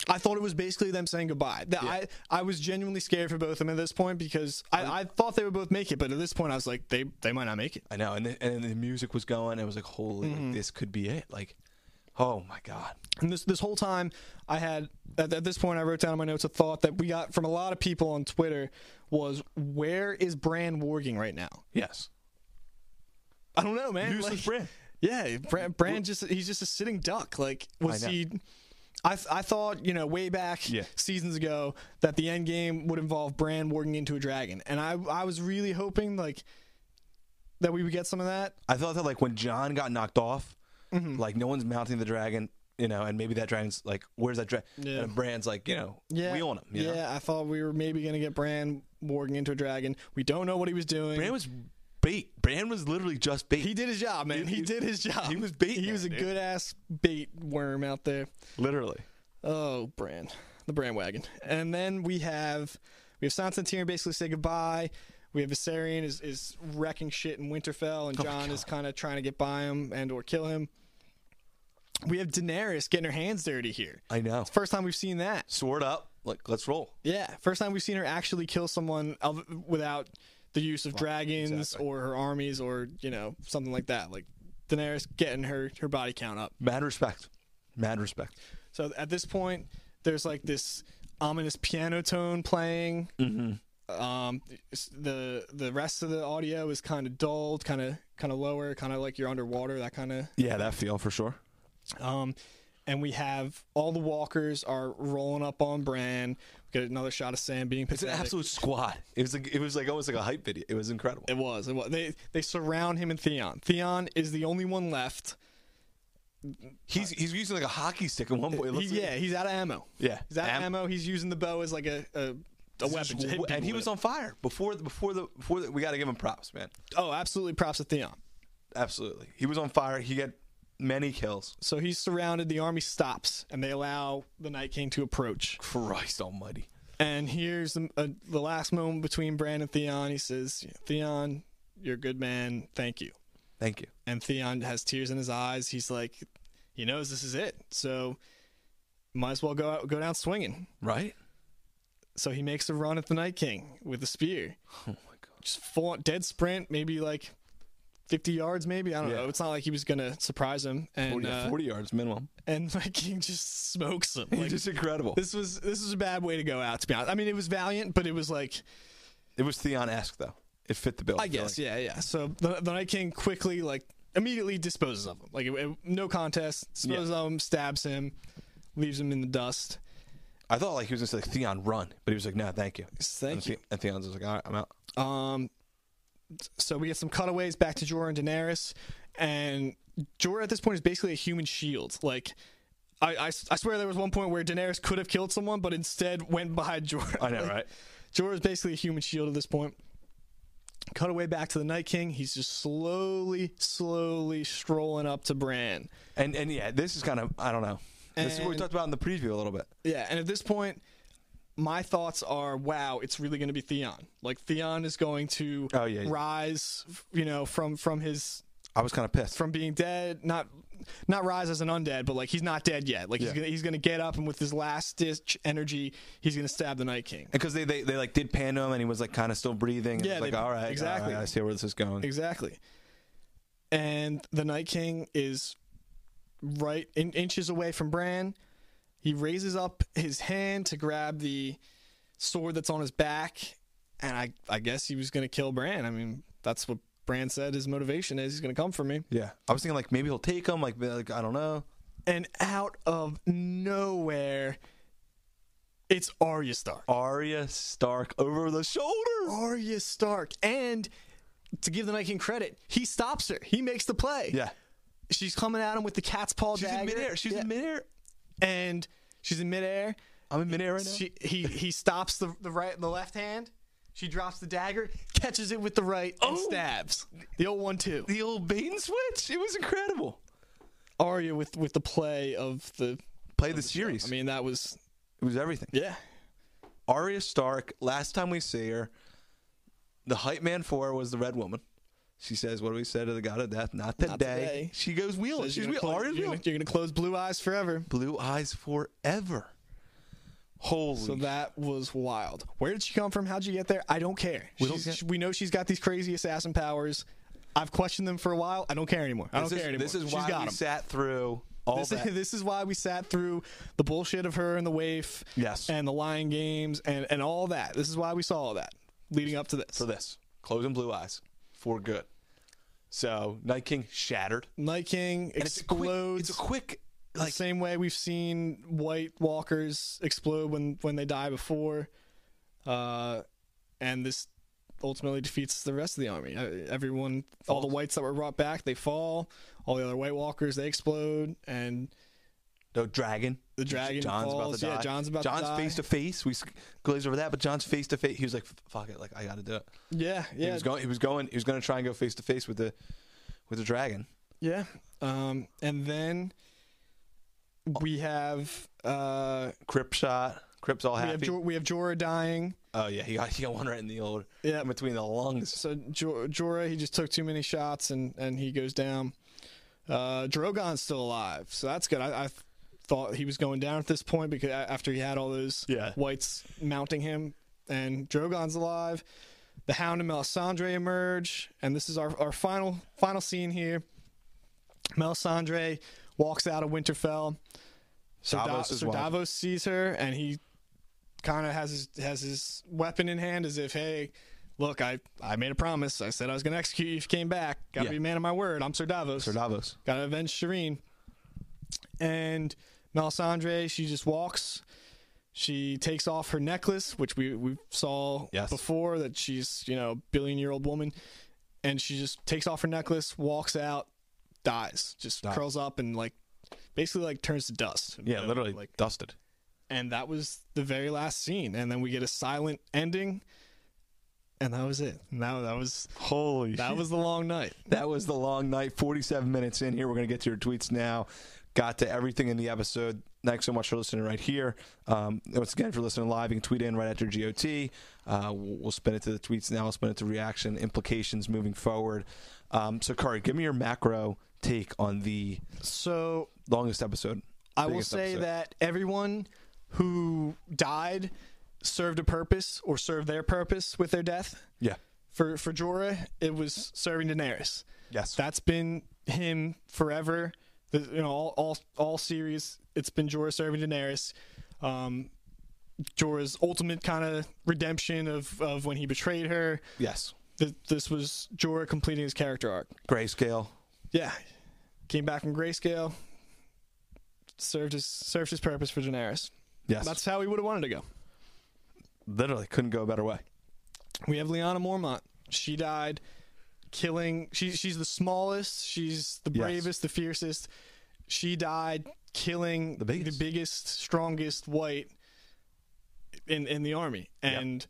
I thought it was basically them saying goodbye. I was genuinely scared for both of them at this point because I thought they would both make it, but at this point I was like, they might not make it. I know, and the music was going. It was like, holy, like, this could be it. Like, oh my god. And this whole time, I had at this point I wrote down in my notes a thought that we got from a lot of people on Twitter was, where is Bran Warging right now? Yes. I don't know, man. Useless Bran. Yeah, Bran he's just a sitting duck. Like, was he? I thought, way back seasons ago that the end game would involve Bran warging into a dragon, and I was really hoping like that we would get some of that. I thought that like when Jon got knocked off, like no one's mounting the dragon, and maybe that dragon's like, where's that dragon? Yeah. And Bran's like, wheeling him. You know? I thought we were maybe gonna get Bran warging into a dragon. We don't know what he was doing. Bran was bait. Bran was literally just bait. He did his job, man. He did his job. He was bait. He was a good ass bait worm out there. Literally. Oh, Bran, the Bran wagon. And then we have Sansa and Tyrion basically say goodbye. We have Viserion is wrecking shit in Winterfell, and Jon is kind of trying to get by him and or kill him. We have Daenerys getting her hands dirty here. I know. It's the first time we've seen that. Sword up. Like, let's roll. Yeah, first time we've seen her actually kill someone without the use of dragons or her armies or something like that. Like Daenerys getting her body count up. Mad respect. So at this point, there's like this ominous piano tone playing. The rest of the audio is kind of dulled, kind of lower, kind of like you're underwater. That kind of that feel for sure. And we have all the walkers are rolling up on Bran. We get another shot of Sam being pathetic. It's an absolute squad. It was like almost like a hype video. It was incredible. It was. They surround him and Theon. Theon is the only one left. He's using like a hockey stick at one point. He's out of ammo. Yeah, he's out of ammo. He's using the bow as like a weapon to hit people and he was on fire before we got to give him props, man. Oh, absolutely, props to Theon. Absolutely, he was on fire. He got many kills. So he's surrounded. The army stops, and they allow the Night King to approach. Christ Almighty! And here's the last moment between Bran and Theon. He says, "Theon, you're a good man. Thank you." Thank you. And Theon has tears in his eyes. He's like, he knows this is it. So might as well go down swinging. Right. So he makes a run at the Night King with a spear. Oh my god! Just full dead sprint, maybe like 50 yards, maybe. I don't know. It's not like he was gonna surprise him. And 40 yards minimum. And Night King just smokes him. He's just incredible. This was a bad way to go out, to be honest. I mean, it was valiant, but it was like, it was Theon-esque though. It fit the bill. I guess, yeah. So the Night King quickly, like, immediately disposes of him. Like, no contest. Disposes of him, stabs him, leaves him in the dust. I thought like he was gonna say like, Theon, run, but he was like, no, thank you. Thank you. And Theon's just like, all right, I'm out. So we get some cutaways back to Jorah and Daenerys, and Jorah at this point is basically a human shield. Like, I swear there was one point where Daenerys could have killed someone, but instead went behind Jorah. I know, right? Jorah is basically a human shield at this point. Cut away back to the Night King. He's just slowly strolling up to Bran. And yeah, this is kind of, I don't know. This is what we talked about in the preview a little bit. Yeah, and at this point, my thoughts are, wow, it's really going to be Theon. Like, Theon is going to rise, from his... I was kind of pissed. From being dead, not rise as an undead, but like he's not dead yet. Like he's gonna get up, and with his last ditch energy, he's gonna stab the Night King. Because they like did pan him, and he was like kind of still breathing. And yeah, like all right, exactly. All right, I see where this is going. Exactly. And the Night King is right inches away from Bran. He raises up his hand to grab the sword that's on his back, and I guess he was gonna kill Bran. I mean, that's what Bran said his motivation is. He's going to come for me. Yeah. I was thinking, like, maybe he'll take him. Like I don't know. And out of nowhere, it's Arya Stark. Arya Stark over the shoulder. Arya Stark. And to give the Night King credit, he stops her. He makes the play. Yeah. She's coming at him with the cat's paw dagger. In midair. She's in midair. And she's in midair. I'm in midair right now. He stops the left hand. She drops the dagger, catches it with the right, and stabs. The old 1-2. The old bait and switch. It was incredible. Arya with the play of the series. Show. I mean, it was everything. Yeah. Arya Stark. Last time we see her, the hype man for her was the Red Woman. She says, "What do we say to the God of Death? Not today." She goes wheeling. She's wheeling. You're gonna close Blue Eyes forever. Blue Eyes forever. Holy. So that was wild. Where did she come from? How'd you get there? I don't care. We know she's got these crazy assassin powers. I've questioned them for a while. I don't care anymore. I don't care anymore. This is She's why got we 'em. sat through all that. This is why we sat through the bullshit of her and the waif. Yes. And the Lion Games and all that. This is why we saw all that leading up to this. For this. Closing blue eyes. For good. So, Night King shattered. Night King explodes. It's a quick the same way we've seen White Walkers explode when they die before. And this ultimately defeats the rest of the army. Everyone, all the whites that were brought back, they fall. All the other White Walkers, they explode. And the dragon. John's falls. about to die. Yeah, John's about to die. John's face to face. We glazed over that, but John's face to face. He was like, "Fuck it, like I got to do it." Yeah. He was going to try and go face to face with the dragon. Yeah. And then we have Crip shot. Crip's all happy. We have Jorah dying. Oh yeah, he got one right in the old in between the lungs. So Jorah, he just took too many shots and he goes down. Drogon's still alive, so that's good. I thought he was going down at this point because after he had all those whites mounting him, and Drogon's alive. The Hound and Melisandre emerge, and this is our final scene here. Melisandre walks out of Winterfell. Davos sees her, and he kind of has his weapon in hand as if, hey, look, I made a promise. I said I was going to execute you if you came back. Got to be a man of my word. I'm Sir Davos. Got to avenge Shireen. And Melisandre, she just walks. She takes off her necklace, which we saw before, that she's, a billion-year-old woman. And she just takes off her necklace, walks out, dies. Just curls up and, basically, turns to dust. Yeah, literally, dusted. And that was the very last scene. And then we get a silent ending. And that was it. That was the long night. That was the long night. 47 minutes in here. We're going to get to your tweets now. Got to everything in the episode. Thanks so much for listening right here. Once again, if you're listening live, you can tweet in right after GOT. We'll spin it to the tweets now. We'll spin it to reaction, implications moving forward. So, Kari, give me your macro take on the longest episode. I will say that everyone who died served a purpose or served their purpose with their death. Yeah. For Jorah, it was serving Daenerys. Yes. That's been him forever. All series, it's been Jorah serving Daenerys. Jorah's ultimate kind of redemption of when he betrayed her. Yes. This was Jorah completing his character arc. Grayscale. Yeah. Came back from Grayscale. Served his purpose for Daenerys. Yes. That's how he would have wanted to go. Literally couldn't go a better way. We have Lyanna Mormont. She died killing. She's the smallest. She's the bravest, the fiercest. She died killing the biggest, strongest white in the army, and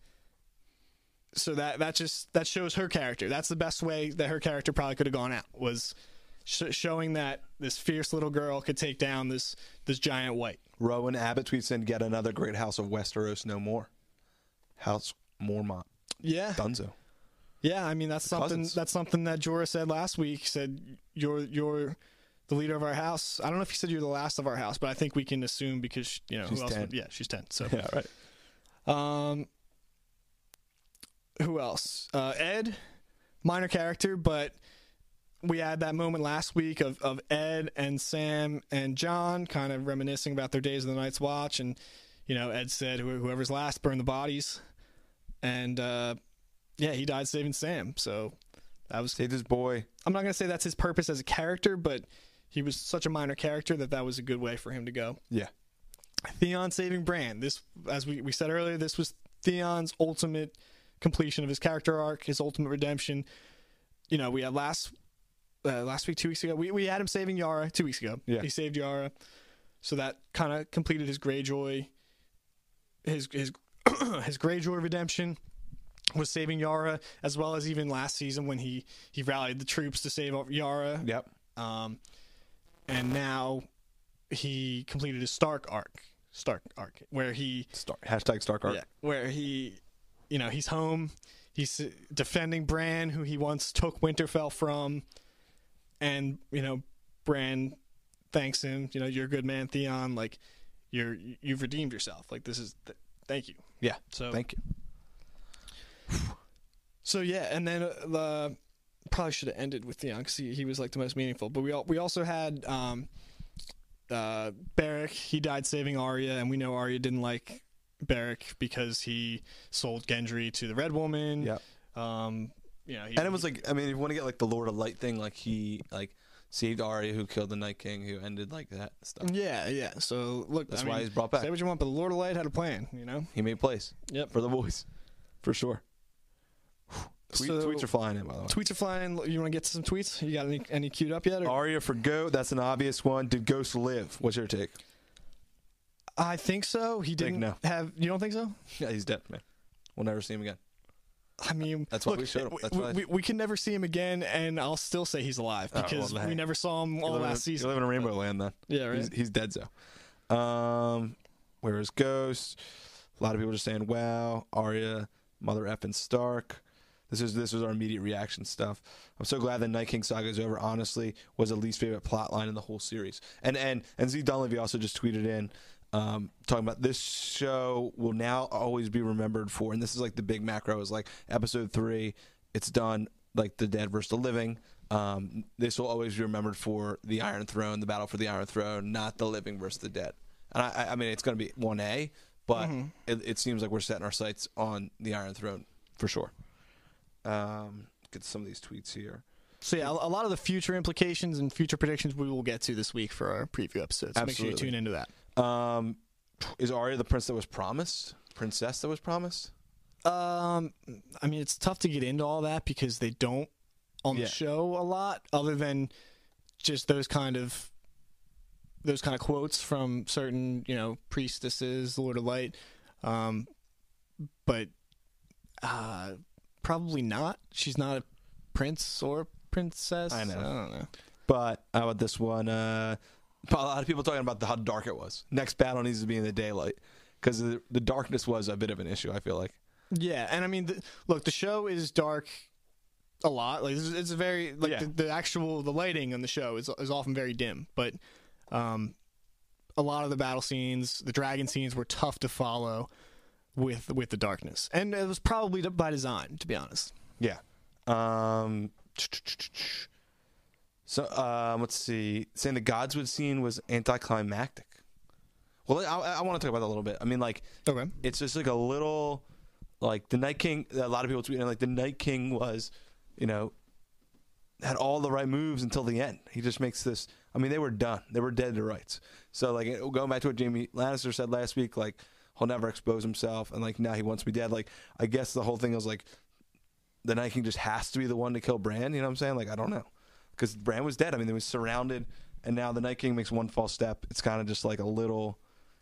so that shows her character. That's the best way that her character probably could have gone out, was showing that this fierce little girl could take down this giant white. Rowan Abbott tweets in, "Get another great House of Westeros, no more." House Mormont. Yeah. Dunzo. Yeah, I mean that's something that Jorah said last week. He said you're the leader of our house. I don't know if he said you're the last of our house, but I think we can assume because she's who else 10. She's 10. So yeah, right. Who else? Ed, minor character, but we had that moment last week of Ed and Sam and John kind of reminiscing about their days of the Night's Watch, and Ed said whoever's last burn the bodies, and he died saving Sam. So that was saved his boy. I'm not gonna say that's his purpose as a character, but he was such a minor character that was a good way for him to go. Yeah. Theon saving Bran. This, as we said earlier, this was Theon's ultimate completion of his character arc, his ultimate redemption. We had last week, 2 weeks ago, we had him saving Yara 2 weeks ago. Yeah. He saved Yara. So that kind of completed his Greyjoy, his Greyjoy redemption was saving Yara, as well as even last season when he rallied the troops to save Yara. Yep. And now he completed his Stark arc, where he hashtag Stark arc. Yeah, where he, he's home, he's defending Bran, who he once took Winterfell from, and Bran thanks him. You're a good man, Theon. you've redeemed yourself. Like, this is thank you. Yeah. So Thank you. So yeah, and then probably should have ended with Theon because he was like the most meaningful. But we also had Beric. He died saving Arya, and we know Arya didn't like Beric because he sold Gendry to the Red Woman. Yeah. And it was like, I mean, if you want to get like the Lord of Light thing, like he like saved Arya, who killed the Night King, who ended like that stuff. Yeah. So look, That's why he's brought back. Say what you want, but the Lord of Light had a plan. He made place. Yep. For the boys, for sure. Tweets are flying in, by the way. Tweets are flying. You want to get to some tweets? You got any queued up yet? Or? Arya for Goat. That's an obvious one. Did Ghost live? What's your take? I think so. He didn't no. have. You don't think so? Yeah, he's dead, man. We'll never see him again. I mean, that's why we showed him. That's why we can never see him again, and I'll still say he's alive because we never saw him all last season. You live in a rainbow land, then. Yeah, right. He's dead, so. Where is Ghost? A lot of people just saying, "Wow, Arya, mother effing Stark." This was our immediate reaction stuff. I'm so glad the Night King saga is over. Honestly, was the least favorite plot line in the whole series. And Z Dunleavy also just tweeted in, talking about this show will now always be remembered for, and this is like the big macro is like episode 3, it's done, like the dead versus the living. This will always be remembered for the Iron Throne, the battle for the Iron Throne, not the living versus the dead. And I mean, it's going to be 1A, but it seems like we're setting our sights on the Iron Throne for sure. Get some of these tweets here. So yeah, a lot of the future implications and future predictions we will get to this week for our preview episodes. So make sure you tune into that. Is Arya the princess that was promised? I mean, it's tough to get into all that because they don't on the show a lot, other than just those kind of quotes from certain priestesses, the Lord of Light. But probably not. She's not a prince or princess. I know. I don't know. But how about this one? A lot of people talking about how dark it was. Next battle needs to be in the daylight because the darkness was a bit of an issue, I feel like. Yeah, and I mean, look, the show is dark a lot. Like it's very the lighting on the show is often very dim, but a lot of the battle scenes, the dragon scenes, were tough to follow with the darkness, and it was probably by design, to be honest. Yeah. So let's see. Saying the Godswood scene was anticlimactic. Well, I want to talk about that a little bit. I mean, like, okay, it's just like a little, like the Night King. A lot of people tweeting like the Night King was, had all the right moves until the end. He just makes this. I mean, they were done. They were dead to rights. So like going back to what Jaime Lannister said last week, like he'll never expose himself, and like now he wants to be dead. Like I guess the whole thing is like the Night King just has to be the one to kill Bran. You know what I'm saying? Like I don't know, because Bran was dead. I mean, they was surrounded, and now the Night King makes one false step. It's kind of just like a little.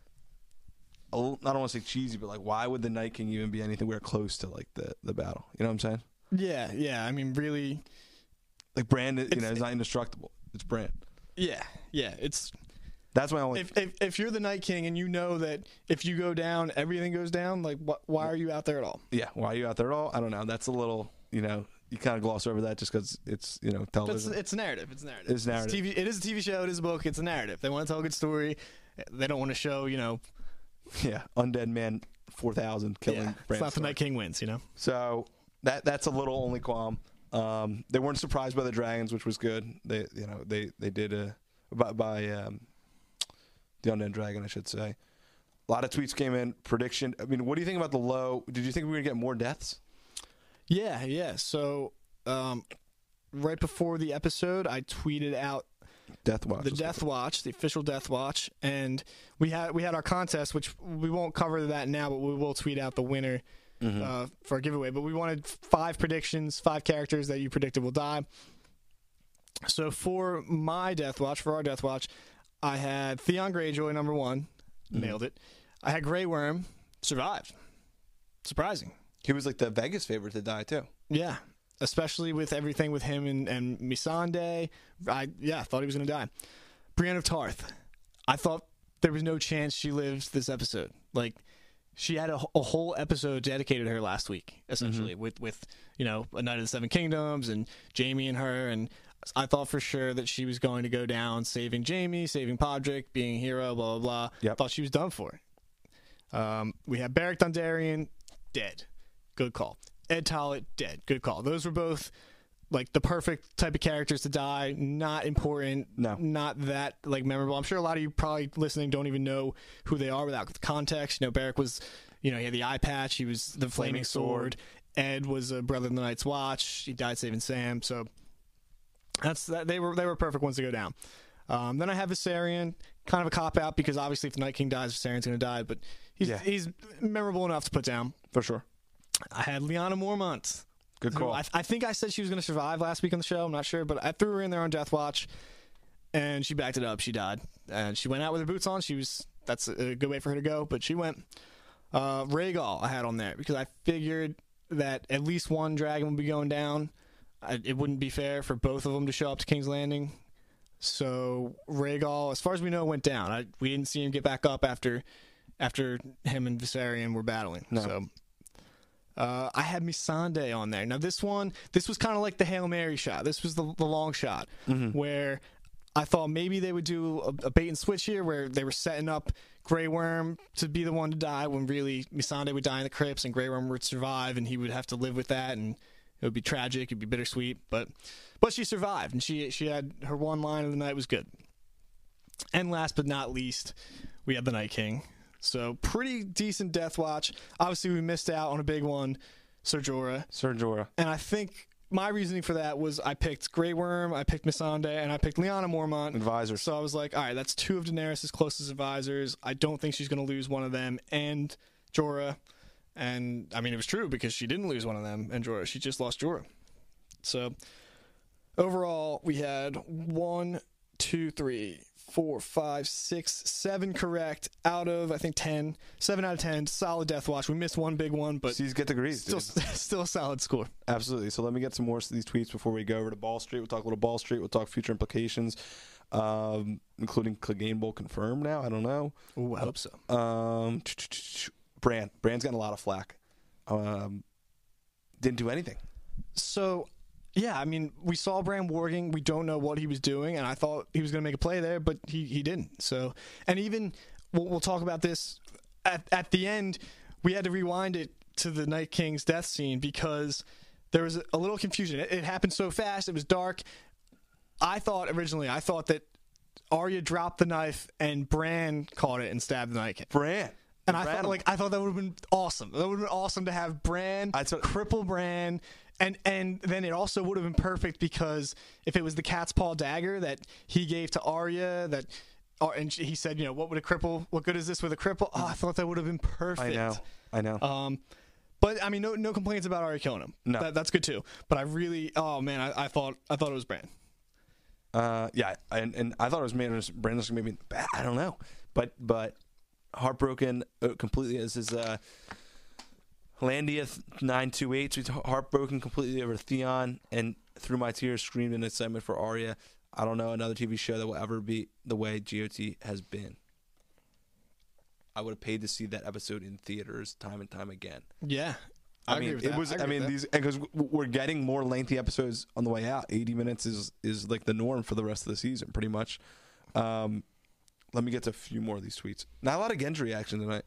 I don't want to say cheesy, but like, why would the Night King even be anywhere close to like the battle? You know what I'm saying? Yeah. I mean, really, like Bran, is not indestructible. It's Bran. Yeah. That's my only. If you're the Night King and you know that if you go down, everything goes down. Like, why are you out there at all? Yeah, why are you out there at all? I don't know. That's a little, you kind of gloss over that just because it's, television. But it's narrative. It's narrative. It's narrative. TV, it is a TV show. It is a book. It's a narrative. They want to tell a good story. They don't want to show, Yeah, undead man 4,000 killing. Yeah, Bran it's not the Night King wins, So that's a little only qualm. They weren't surprised by the dragons, which was good. They did by the undead dragon, I should say. A lot of tweets came in. Prediction. I mean, what do you think about the low? Did you think we were gonna get more deaths? Yeah. So right before the episode, I tweeted out Death Watch. The official Death Watch, and we had our contest, which we won't cover that now, but we will tweet out the winner for a giveaway. But we wanted 5 predictions, 5 characters that you predicted will die. So for my Death Watch, for our Death Watch, I had Theon Greyjoy, number 1, nailed it. I had Grey Worm, survived. Surprising. He was like the Vegas favorite to die too. Yeah. Especially with everything with him and Missandei. I thought he was going to die. Brienne of Tarth. I thought there was no chance she lived this episode. Like, she had a whole episode dedicated to her last week, essentially, with a Night of the Seven Kingdoms and Jaime and her. And I thought for sure that she was going to go down saving Jamie, saving Podrick, being a hero, blah, blah, blah. Yep. Thought she was done for. We had Beric Dondarrion, dead. Good call. Ed Tollett, dead. Good call. Those were both like the perfect type of characters to die. Not important. No. Not that like memorable. I'm sure a lot of you probably listening don't even know who they are without context. You know, Beric was, you know, he had the eye patch. He was the flaming sword. Ed was a brother in the Night's Watch. He died saving Sam. So that's that. They were perfect ones to go down. Then I have Viserion, kind of a cop out because obviously if the Night King dies, Viserion's going to die. But he's memorable enough to put down For sure. I had Lyanna Mormont. Good call. I think I said she was going to survive last week on the show. I'm not sure, but I threw her in there on Death Watch, and she backed it up. She died, and she went out with her boots on. That's a good way for her to go, but she went. Rhaegal I had on there because I figured that at least one dragon would be going down. It wouldn't be fair for both of them to show up to King's Landing. So Rhaegal, as far as we know, went down. We didn't see him get back up after him and Viserion were battling. No. So I had Missandei on there. Now this was kind of like the Hail Mary shot. This was the long shot where I thought maybe they would do a bait and switch here where they were setting up Grey Worm to be the one to die when really Missandei would die in the crypts and Grey Worm would survive and he would have to live with that and it would be tragic. It'd be bittersweet, but she survived and she had her one line of the night was good. And last but not least, we had the Night King. So pretty decent Death Watch. Obviously, we missed out on a big one, Ser Jorah. And I think my reasoning for that was I picked Grey Worm, I picked Missandei, and I picked Lyanna Mormont. Advisors. So I was like, all right, that's two of Daenerys' closest advisors. I don't think she's going to lose one of them and Jorah. And, I mean, it was true because she didn't lose one of them and Jorah. She just lost Jorah. So overall, we had 1, 2, 3, 4, 5, 6, 7 correct out of, I think, 10. 7 out of 10. Solid Death Watch. We missed one big one, but C's get the grease, still a solid score. Absolutely. So let me get some more of these tweets before we go over to Ball Street. We'll talk a little Ball Street. We'll talk future implications, including Clegane Bowl confirmed now. I don't know. Ooh, I hope so. Brand's gotten a lot of flack. Didn't do anything. So, yeah, I mean, we saw Bran warging. We don't know what he was doing, and I thought he was going to make a play there, but he didn't. So, and even we'll talk about this at the end. We had to rewind it to the Night King's death scene because there was a little confusion. It happened so fast. It was dark. I thought that Arya dropped the knife and Bran caught it and stabbed the Night King. Bran. And I thought that would have been awesome. That would have been awesome to have Bran cripple Bran, and then it also would have been perfect because if it was the cat's paw dagger that he gave to Arya, and he said, you know, what good is this with a cripple? Oh, I thought that would have been perfect. I know. But I mean, no complaints about Arya killing him. No, that's good too. But I really, I thought it was Bran. Yeah, and I thought it was Bran was maybe bad. I don't know, but. Heartbroken completely as his Landia 928 tweets, heartbroken completely over Theon and through my tears screamed in excitement for Arya. I don't know another TV show that will ever be the way GOT has been. I would have paid to see that episode in theaters time and time again. Yeah. I mean, it was. I mean, these because we're getting more lengthy episodes on the way out. 80 minutes is like the norm for the rest of the season, pretty much. Let me get to a few more of these tweets. Not a lot of Gendry action tonight.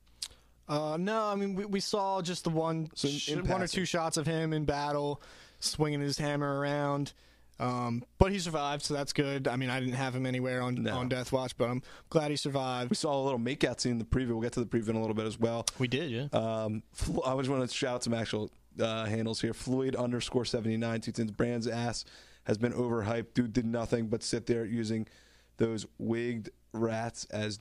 No, I mean we saw just the one or two shots of him in battle, swinging his hammer around. But he survived, so that's good. I mean, I didn't have him anywhere on Death Watch, but I'm glad he survived. We saw a little makeout scene in the preview. We'll get to the preview in a little bit as well. We did, yeah. I just want to shout out some actual handles here. Floyd_79 tweets in Brand's ass has been overhyped. Dude did nothing but sit there using those winged rats as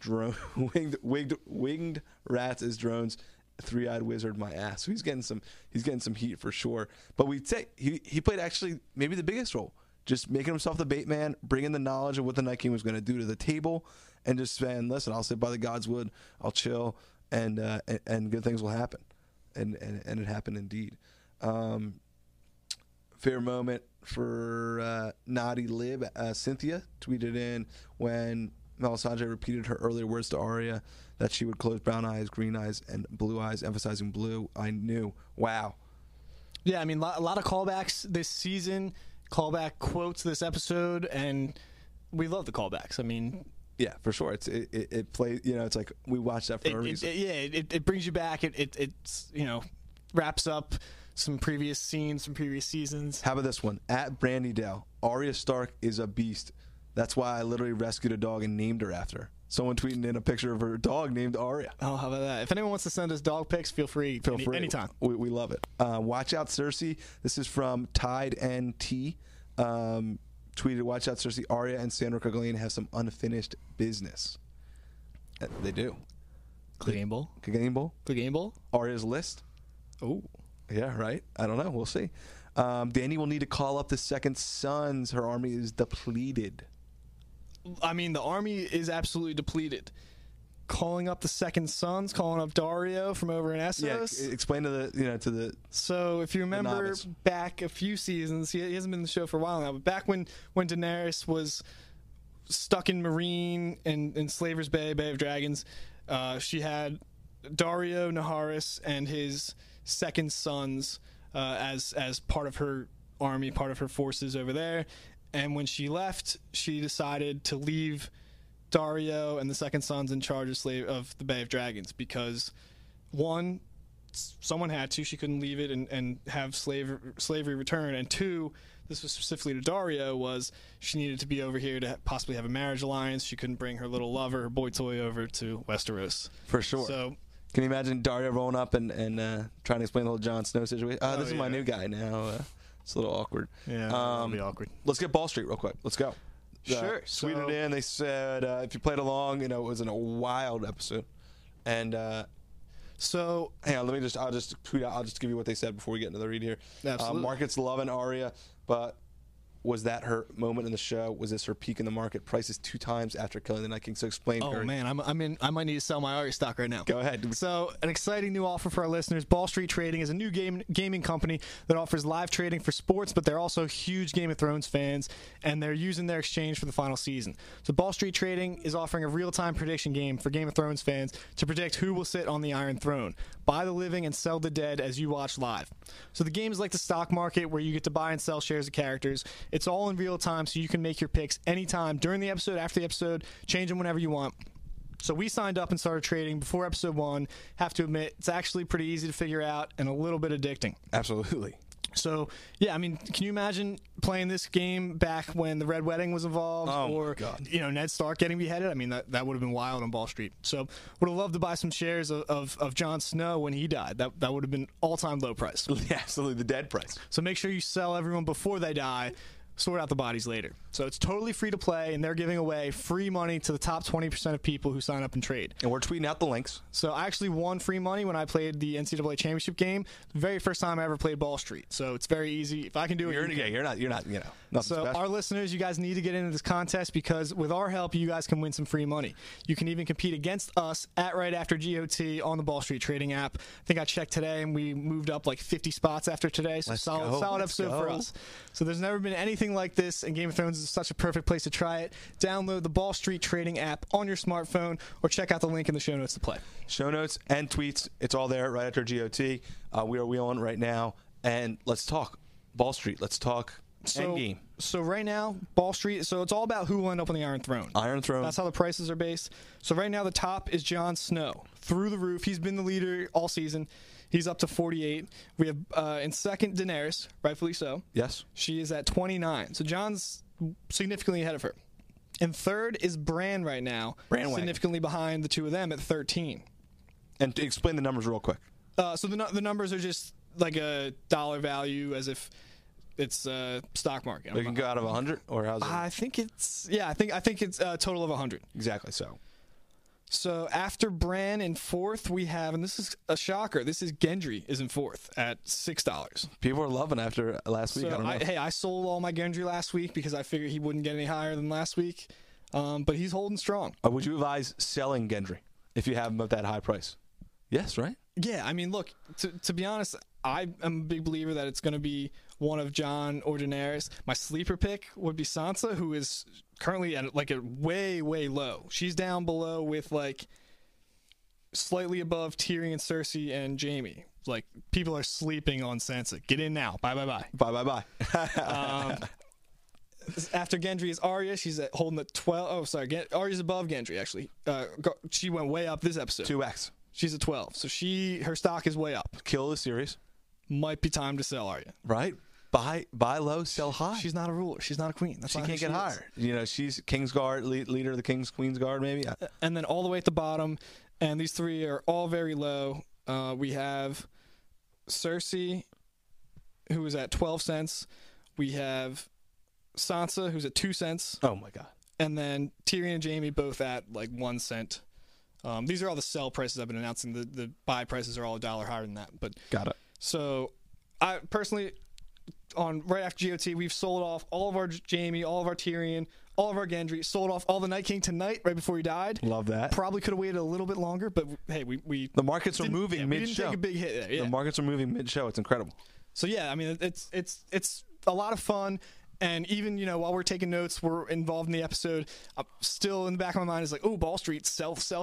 winged rats as drones. Three-eyed wizard, my ass. So he's getting some heat for sure. But we'd say he played actually maybe the biggest role, just making himself the bait man, bringing the knowledge of what the Night King was going to do to the table, and just saying, "Listen, I'll sit by the God's wood, I'll chill, and good things will happen," and it happened indeed. Fair moment for Naughty Lib. Cynthia tweeted in when Melisandre repeated her earlier words to Arya that she would close brown eyes, green eyes, and blue eyes, emphasizing blue. I knew. Wow. Yeah, I mean, a lot of callbacks this season. callback quotes this episode, and we love the callbacks. I mean, yeah, for sure. It plays. It's like we watched that for a reason. It brings you back. It's wraps up some previous scenes from previous seasons. How about this one? At Brandydale, Arya Stark is a beast. That's why I literally rescued a dog and named her after. Someone tweeting in a picture of her dog named Arya. Oh, how about that? If anyone wants to send us dog pics, feel free. Anytime. We love it. Watch out, Cersei. This is from Tide NT. Tweeted, watch out, Cersei. Arya and Sandor Clegane have some unfinished business. They do. Clegane Bowl? Clegane Bowl? Clegane Bowl? Arya's list? Oh. Yeah, right. I don't know. We'll see. Dany will need to call up the Second Sons. Her army is depleted. I mean, the army is absolutely depleted. Calling up the Second Sons, calling up Daario from over in Essos. Yeah, explain to the. So, if you remember back a few seasons, he hasn't been in the show for a while now, but back when Daenerys was stuck in Meereen and in Slaver's Bay, Bay of Dragons, she had Daario Naharis and his Second Sons as part of her army, part of her forces over there. And when she left, she decided to leave Daario and the Second Sons in charge of the Bay of Dragons because, one, someone had to. She couldn't leave it and have slavery return. And two, this was specifically to Daario, was she needed to be over here to possibly have a marriage alliance. She couldn't bring her little lover, her boy toy, over to Westeros. For sure. So, can you imagine Daario rolling up and trying to explain the whole Jon Snow situation? This is my new guy now. It's a little awkward. Yeah, it'll be awkward. Let's get Ball Street real quick. Let's go. Sure. Tweeted in. They said if you played along, it was in a wild episode. And so hang on, I'll just tweet out. I'll just give you what they said before we get into the read here. Absolutely. Market's loving Arya, but was that her moment in the show? Was this her peak in the market? Prices 2 times after killing the Night King. So explain. Oh, man, I might need to sell my Arya stock right now. Go ahead. So an exciting new offer for our listeners. Ball Street Trading is a new gaming company that offers live trading for sports, but they're also huge Game of Thrones fans, and they're using their exchange for the final season. So Ball Street Trading is offering a real-time prediction game for Game of Thrones fans to predict who will sit on the Iron Throne. Buy the living and sell the dead as you watch live. So the game is like the stock market where you get to buy and sell shares of characters. It's all in real time, so you can make your picks anytime during the episode, after the episode, change them whenever you want. So we signed up and started trading before episode 1. Have to admit, it's actually pretty easy to figure out and a little bit addicting. Absolutely. So, yeah, I mean, can you imagine playing this game back when the Red Wedding was involved? Oh, God. Ned Stark getting beheaded? I mean, that would have been wild on Ball Street. So would have loved to buy some shares of Jon Snow when he died. That would have been all-time low price. Yeah, absolutely, the dead price. So make sure you sell everyone before they die. Sort out the bodies later. So it's totally free to play, and they're giving away free money to the top 20% of people who sign up and trade. And we're tweeting out the links. So I actually won free money when I played the NCAA championship game. The very first time I ever played Ball Street. So it's very easy. If I can do it, you're not, nothing so special. Our listeners, you guys need to get into this contest because with our help, you guys can win some free money. You can even compete against us at Right After GOT on the Ball Street Trading app. I think I checked today, and we moved up like 50 spots after today. So solid episode for us. So there's never been anything like this, and Game of Thrones is such a perfect place to try it. Download the Ball Street Trading app on your smartphone or check out the link in the show notes to play. Show notes and tweets. It's all there right after GOT. We are wheeling right now. And let's talk Ball Street. Let's talk Endgame. So right now, Ball Street, so it's all about who will end up on the Iron Throne. Iron Throne. That's how the prices are based. So right now, the top is Jon Snow. Through the roof. He's been the leader all season. He's up to 48. We have in second Daenerys, rightfully so. Yes. She is at 29. So Jon's significantly ahead of her. And third is Bran right now, significantly behind the two of them at 13. And to explain the numbers real quick. So the numbers are just like a dollar value as if it's stock market. They can go out of 100, or how's it? I think it's I think it's a total of 100. Exactly so. So after Bran in fourth, we have, and this is a shocker, this is Gendry is in fourth at $6. People are loving after last week. So I sold all my Gendry last week because I figured he wouldn't get any higher than last week. But he's holding strong. Would you advise selling Gendry if you have him at that high price? Yes, right? Yeah, I mean, look, to be honest, I am a big believer that it's going to be one of Jon or Daenerys. My sleeper pick would be Sansa, who is currently at like a way, way low. She's down below with like slightly above Tyrion, Cersei, and Jaime. like people are sleeping on Sansa. Get in now. Bye. Bye. After Gendry is Arya. She's holding the 12. Oh, sorry. Arya's above Gendry actually. She went way up this episode. 2x. She's at 12. So her stock is way up. Kill the series. Might be time to sell Arya. Right. Buy low, sell high. She's not a ruler. She's not a queen. She can't get higher. You know, she's Kingsguard, leader of the Queen's Guard, maybe. And then all the way at the bottom, and these three are all very low. We have Cersei, who is at 12 cents. We have Sansa, who's at 2 cents. Oh my God. And then Tyrion and Jaime both at like 1 cent. These are all the sell prices I've been announcing. The buy prices are all $1 higher than that. But got it. So I personally, right after GOT, we've sold off all of our Jaime, all of our Tyrion, all of our Gendry, sold off all the Night King tonight right before he died. Love that. Probably could have waited a little bit longer, but hey, the markets are moving mid-show. We didn't take a big hit there. Yeah. The markets are moving mid-show. It's incredible. So yeah, I mean it's a lot of fun. And even, while we're taking notes, we're involved in the episode. Still in the back of my mind is like, oh, Ball Street, sell. Sell,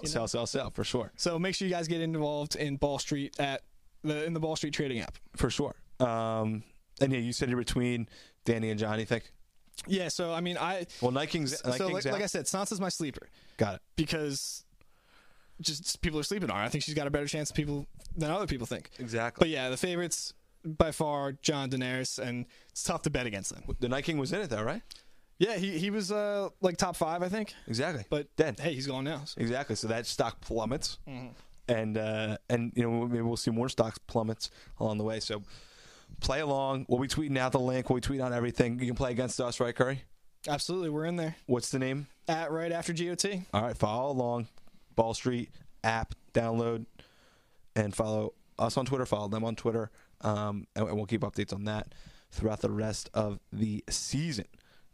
for sure. So make sure you guys get involved in Ball Street in the Ball Street trading app. For sure. And yeah, you said you're between Danny and John, you think? Yeah, so I mean, Night King's like I said, Sansa's my sleeper. Got it. Because just people are sleeping on her. I think she's got a better chance than other people think. Exactly. But yeah, the favorites by far, Jon, Daenerys, and it's tough to bet against them. The Night King was in it though, right? Yeah, he was like top 5, I think. Exactly. But dead. Hey, he's gone now. So. Exactly. So that stock plummets, and maybe we'll see more stocks plummets along the way. So play along. We'll be tweeting out the link. We'll be tweeting out everything. You can play against us, right, Curry? Absolutely, we're in there. What's the name? At right after GOT. All right, follow along. Ball Street app, download, and follow us on Twitter. Follow them on Twitter. And we'll keep updates on that throughout the rest of the season.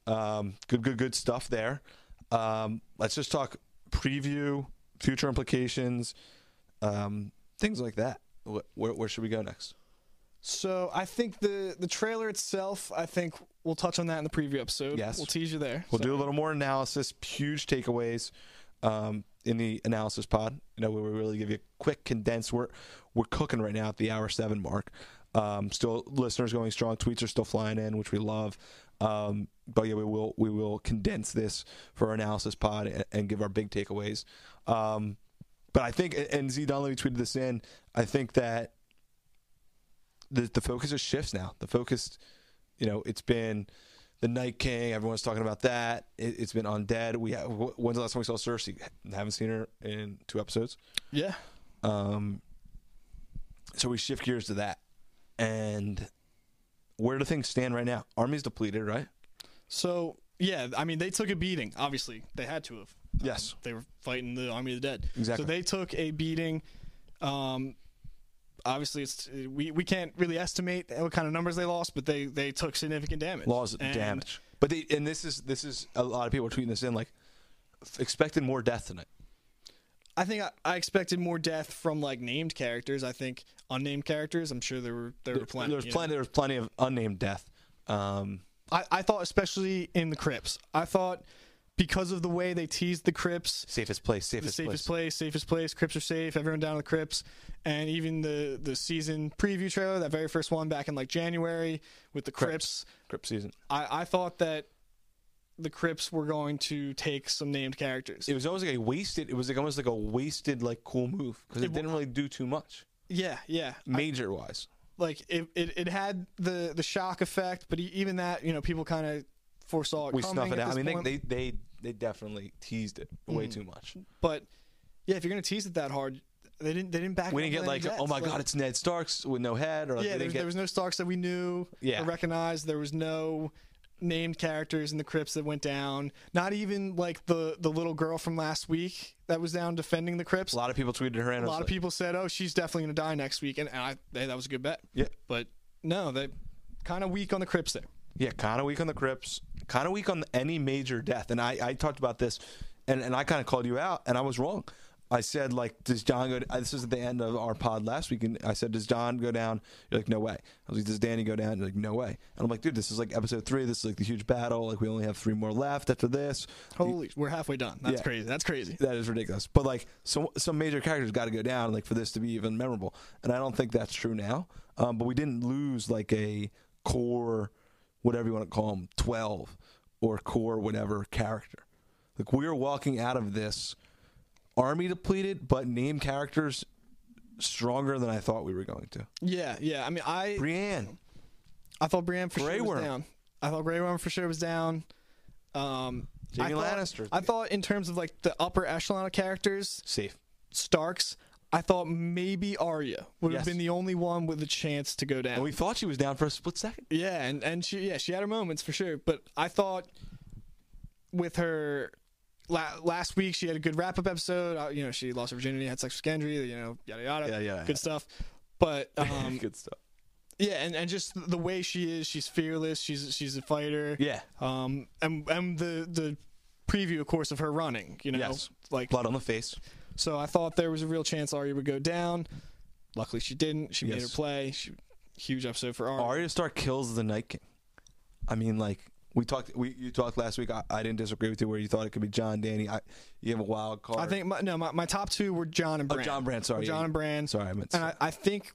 Good stuff there. Let's just talk preview, future implications, things like that. Where should we go next? So I think the trailer itself, I think we'll touch on that in the preview episode. Yes. We'll tease you there. We'll do a little more analysis, huge takeaways in the analysis pod. Where we really give you a quick condensed. We're cooking right now at the hour 7 mark. Still listeners going strong. Tweets are still flying in, which we love. But yeah, we will condense this for our analysis pod and give our big takeaways. But I think, and Z Donnelly tweeted this in, I think that the focus is shifts now. The focus, it's been the Night King. Everyone's talking about that. It's been Undead. When's the last time we saw Cersei? Haven't seen her in 2 episodes. Yeah. So we shift gears to that. And where do things stand right now? Army's depleted, right? So, yeah, I mean, they took a beating. Obviously, they had to have. Yes. They were fighting the Army of the Dead. Exactly. So they took a beating. Obviously, we can't really estimate what kind of numbers they lost, but they took significant damage. Damage. But this is a lot of people are tweeting this in, like, expecting more death tonight. I think I expected more death from like named characters. I think unnamed characters, I'm sure there were plenty. There was plenty of unnamed death. I thought especially in the crypts. I thought because of the way they teased the crypts, safest place. Crypts are safe. Everyone down in the crypts, and even the season preview trailer, that very first one back in like January with the crypt season. I thought that the crypts were going to take some named characters. It was almost like almost like a wasted like cool move because it didn't really do too much. Yeah. Major wise. Like it had the shock effect, but even that, people kind of foresaw it. We coming snuff it out. I mean, point. they definitely teased it way too much. But yeah, if you're gonna tease it that hard, they didn't back. We didn't get like, oh my god, it's Ned Starks with no head, or like, there was no Starks that we knew or recognized. There was no named characters in the crypts that went down. Not even like the little girl from last week that was down defending the crypts. A lot of people tweeted her in. A lot of people said, "Oh, she's definitely gonna die next week," and that was a good bet. Yeah, but no, they kind of weak on the crypts there. Yeah, kind of weak on the crypts. Kind of weak on any major death. And I talked about this, and I kind of called you out, and I was wrong. I said, like, does John go? This was at the end of our pod last week, and I said, does John go down? You're like, no way. I was like, does Danny go down? You're like, no way. And I'm like, dude, this is like episode 3. This is like the huge battle. Like, we only have 3 more left after this. We're halfway done. That's crazy. That's crazy. That is ridiculous. But like, some major characters got to go down, like, for this to be even memorable. And I don't think that's true now. But we didn't lose like a core, whatever you want to call them, 12 or core whatever character. Like, we are walking out of this army depleted, but name characters stronger than I thought we were going to. Yeah. I mean, Brienne. I thought Brienne for Grey sure was Worm. down. I thought Grey Worm for sure was down. Jamie Lannister. I thought in terms of like the upper echelon of characters, Safe. Starks, I thought maybe Arya would have Yes. been the only one with a chance to go down. And we thought she was down for a split second. Yeah, and she had her moments for sure, but I thought with her last week she had a good wrap up episode. She lost her virginity, had sex with Gendry, yada yada, Yeah. good stuff. But Good stuff. yeah, and just the way she is, she's fearless. She's a fighter. Yeah. And the preview, of course, of her running. Yes. Like Blood on the face. so. I thought there was a real chance Arya would go down. Luckily, she didn't. She made her Yes. play. Huge episode for Arya. Arya Stark kills the Night King. I mean, like, you talked last week. I didn't disagrree with you where you thought it could be John, Danny. You have a wild card. I think my top 2 were John and Bran. John Bran. Sorry, John and Bran. Sorry, I meant. And I think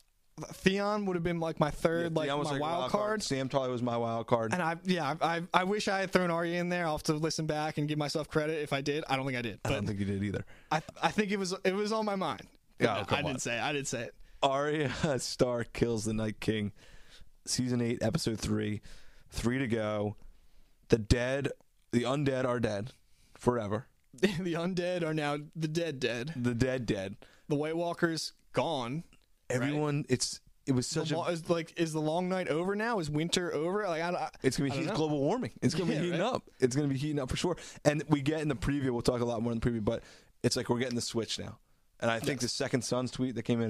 Theon would have been like my third, Theon like was my like a wild card. Sam Tarly was my wild card. And I wish I had thrown Arya in there. I'll have to listen back and give myself credit if I did. I don't think I did. I But don't think you did either. I think it was on my mind. Yeah, No, come I on. didn't say it. I didn't say it. Arya Stark kills the Night King. Season 8, episode 3. 3 to go. The undead are dead forever. The undead are now the dead. The dead. The White Walkers gone. Everyone, it was such Is the long night over now? Is winter over? Like it's gonna be global warming. It's gonna be heating up. It's gonna be heating up for sure. And we get in the preview. We'll talk a lot more in the preview, but it's like we're getting the switch now. And I think the second Suns tweet that came in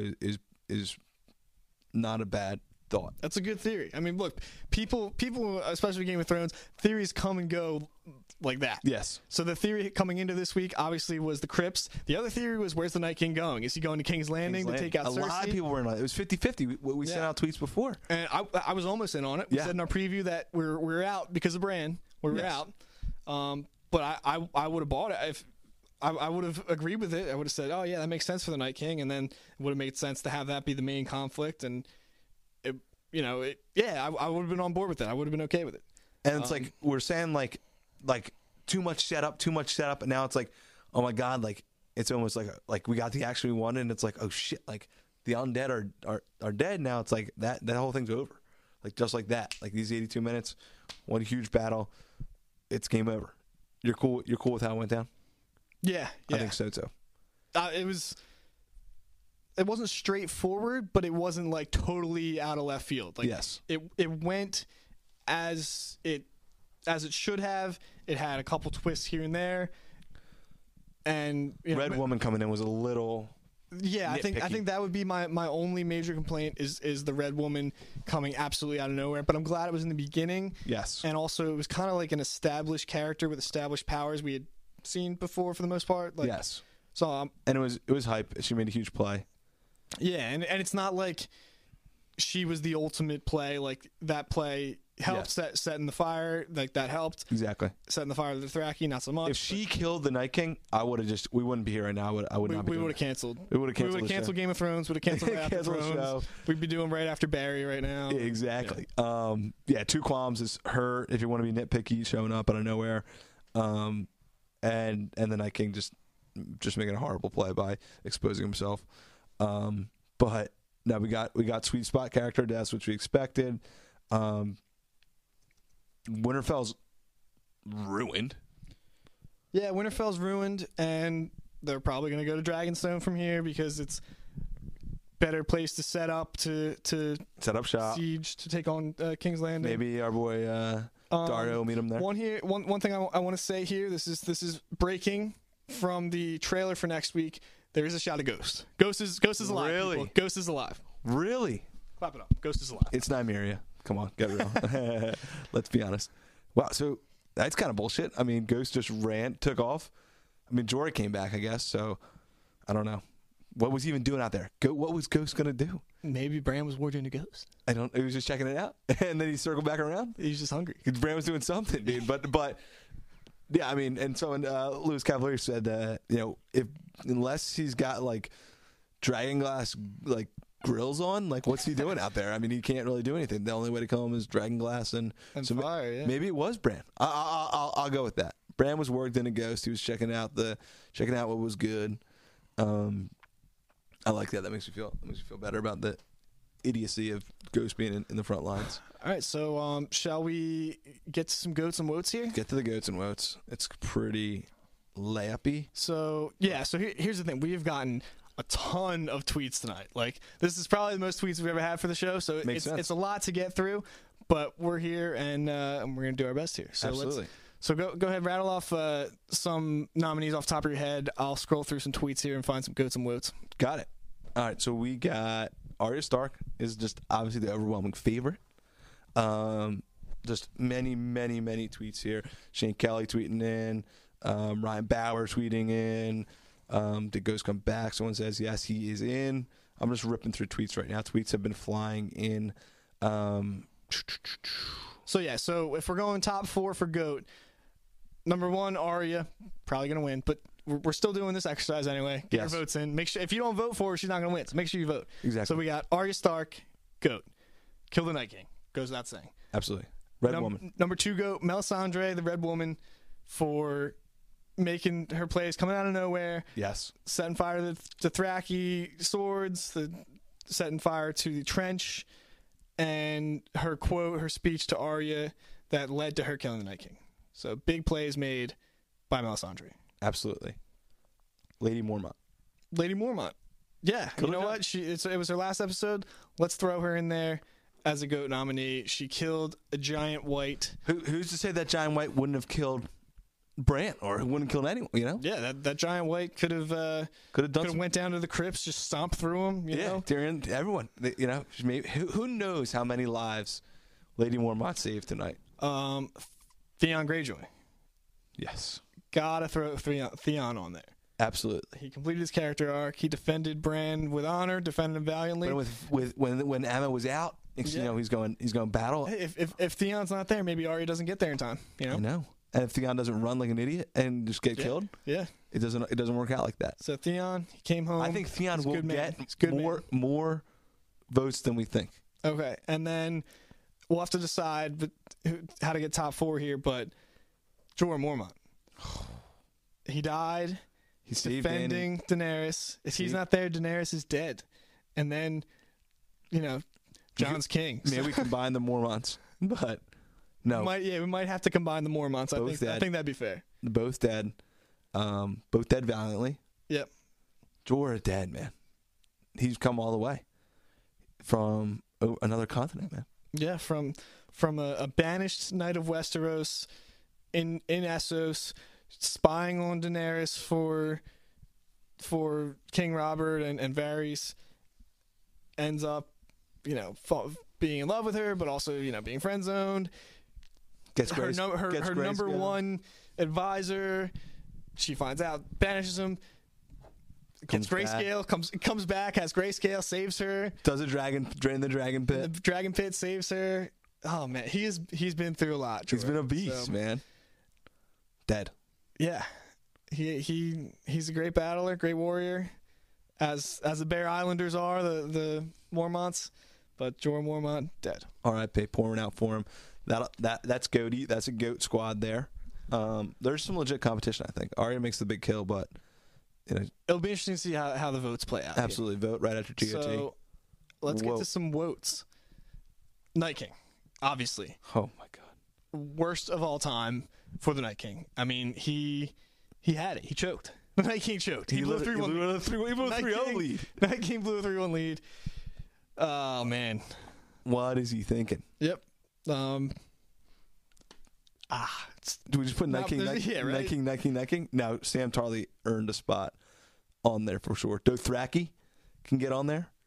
is not a bad thought. That's a good theory. I mean, look, people, especially Game of Thrones, theories come and go like that. Yes. So the theory coming into this week obviously was the crypts. The other theory was, where's the Night King going? Is he going to King's Landing to take out Cersei? A lot of people were in on it. It was 50-50. We sent out tweets before. And I was almost in on it. We said in our preview that we're out because of Bran. We're out. But I would have bought it if I would have agreed with it. I would have said, oh yeah, that makes sense for the Night King, and then it would have made sense to have that be the main conflict. And I would have been on board with it. I would have been okay with it. And it's like we're saying like too much setup, and now it's like, oh my god, like it's almost like we got the action we wanted, and it's like, oh shit, like the undead are dead now. It's like that whole thing's over, like just like that. Like these 82 minutes, one huge battle, it's game over. You're cool with how it went down? Yeah. I think so too. It wasn't straightforward, but it wasn't like totally out of left field. Like, yes, it went as it should have. It had a couple twists here and there, and Red Woman coming in was a little. Yeah, nitpicky. I think that would be my only major complaint is the Red Woman coming absolutely out of nowhere. But I'm glad it was in the beginning. Yes, and also it was kind of like an established character with established powers we had seen before for the most part. Like, yes. So and it was hype. She made a huge play. Yeah, and it's not like she was the ultimate play. Like that play helped setting the fire. Like that helped exactly setting the fire to the Dothraki. Not so much. If she killed the Night King, we wouldn't be here right now. I would not be. We would have canceled. We would have canceled Game of Thrones. Would have canceled right after Thrones. We'd be doing right after Barry right now. Exactly. Yeah. Two qualms is her, if you want to be nitpicky, showing up out of nowhere, and the Night King just making a horrible play by exposing himself. But now we got sweet spot character. That's what we expected. Winterfell's ruined. Yeah, Winterfell's ruined, and they're probably going to go to Dragonstone from here because it's better place to set up to set up shop, siege to take on King's Landing. Maybe our boy Dario will meet him there. One thing I want to say here. This is breaking from the trailer for next week. There is a shot of Ghost. Ghost is alive. Really? People. Ghost is alive. Really? Clap it up. Ghost is alive. It's Nymeria. Come on, get real. Let's be honest. Wow, so that's kind of bullshit. I mean, Ghost just took off. I mean, Jorah came back, I guess. So I don't know. What was he even doing out there? What was Ghost gonna do? Maybe Bran was warding a ghost. I don't. He was just checking it out, and then he circled back around. He's just hungry. Bran was doing something, dude. But yeah, I mean, and so Louis Cavalier said, unless he's got like dragon glass like grills on, like what's he doing out there? I mean, he can't really do anything. The only way to kill him is dragon glass and so fire. Yeah. Maybe it was Bran. I'll go with that. Bran was worked in a ghost. He was checking out what was good. I like that. That makes me feel better about the idiocy of Ghost being in the front lines. All right, so shall we get to some goats and woats here? Get to the goats and woats. It's pretty lappy. So here's the thing: we have gotten a ton of tweets tonight. Like, this is probably the most tweets we've ever had for the show. So it's a lot to get through, but we're here and we're gonna do our best here. So absolutely. So go ahead, rattle off some nominees off the top of your head. I'll scroll through some tweets here and find some goats and woats. Got it. All right, so we got Arya Stark is just obviously the overwhelming favorite. Just many tweets here. Shane Kelly tweeting in, Ryan Bauer tweeting in. Did Ghost come back? Someone says yes, he is in. I'm just ripping through tweets right now. Tweets have been flying in. So if we're going top 4 for GOAT, number 1, Arya, probably gonna win, but we're still doing this exercise anyway. Get your votes in. Make sure if you don't vote for her, she's not gonna win. So make sure you vote. Exactly. So we got Arya Stark, GOAT. Kill the Night King. Goes without saying. Absolutely. Red Woman. Number 2 GOAT, Melisandre, the Red Woman, for making her plays coming out of nowhere. Yes. Setting fire to the Dothraki swords, setting fire to the trench, and her speech to Arya that led to her killing the Night King. So big plays made by Melisandre. Absolutely. Lady Mormont. Yeah. You know what? It was her last episode. Let's throw her in there as a GOAT nominee. She killed a giant white. Who's to say that giant white wouldn't have killed Bran or wouldn't have killed anyone, you know? Yeah, that giant white could have went down to the crypts, just stomped through them, you know? Tyrion, everyone. You know, maybe, who knows how many lives Lady Mormont saved tonight? Theon Greyjoy. Yes. Gotta throw Theon on there. Absolutely. He completed his character arc. He defended Bran with honor, defended him valiantly. When Aemma was out, you know, he's going battle. Hey, if Theon's not there, maybe Arya doesn't get there in time. You know. I know. And if Theon doesn't run like an idiot and just get killed, it doesn't work out like that. So Theon, he came home. I think Theon will get more votes than we think. Okay, and then we'll have to decide how to get top 4 here. But Jorah Mormont, he died. He's defending Daenerys. If he's not there, Daenerys is dead. And then, you know, Jon's king. Maybe we combine the Mormonts, but no. We might have to combine the Mormonts. I think that'd be fair. Both dead. Both dead valiantly. Yep. Jorah dead, man. He's come all the way from another continent, man. Yeah, from a banished knight of Westeros in Essos, spying on Daenerys for King Robert and Varys, ends up, you know, being in love with her, but also, you know, being friend zoned. Her number one advisor, she finds out, banishes him. Comes Grayscale, comes back, has Grayscale, saves her. Does drain the dragon pit. The dragon pit saves her. Oh man, he's been through a lot. He's been a beast, man. Dead. Yeah, he's a great battler, great warrior, as the Bear Islanders are, the Mormonts. But Jorah Mormont dead. R.I.P. Pouring out for him. That's goaty. That's a goat squad there. There's some legit competition, I think. Arya makes the big kill, but you know, it'll be interesting to see how the votes play out. Absolutely, vote right after GOT. So let's get to some votes. Night King, obviously. Oh my god, worst of all time for the Night King. I mean, he had it. He choked. The Night King choked. He blew a 3-1 lead. Night King blew a 3-1 lead. Oh man, what is he thinking? Yep. Do we just put Night King? Night King? No, Sam Tarly earned a spot on there for sure. Dothraki can get on there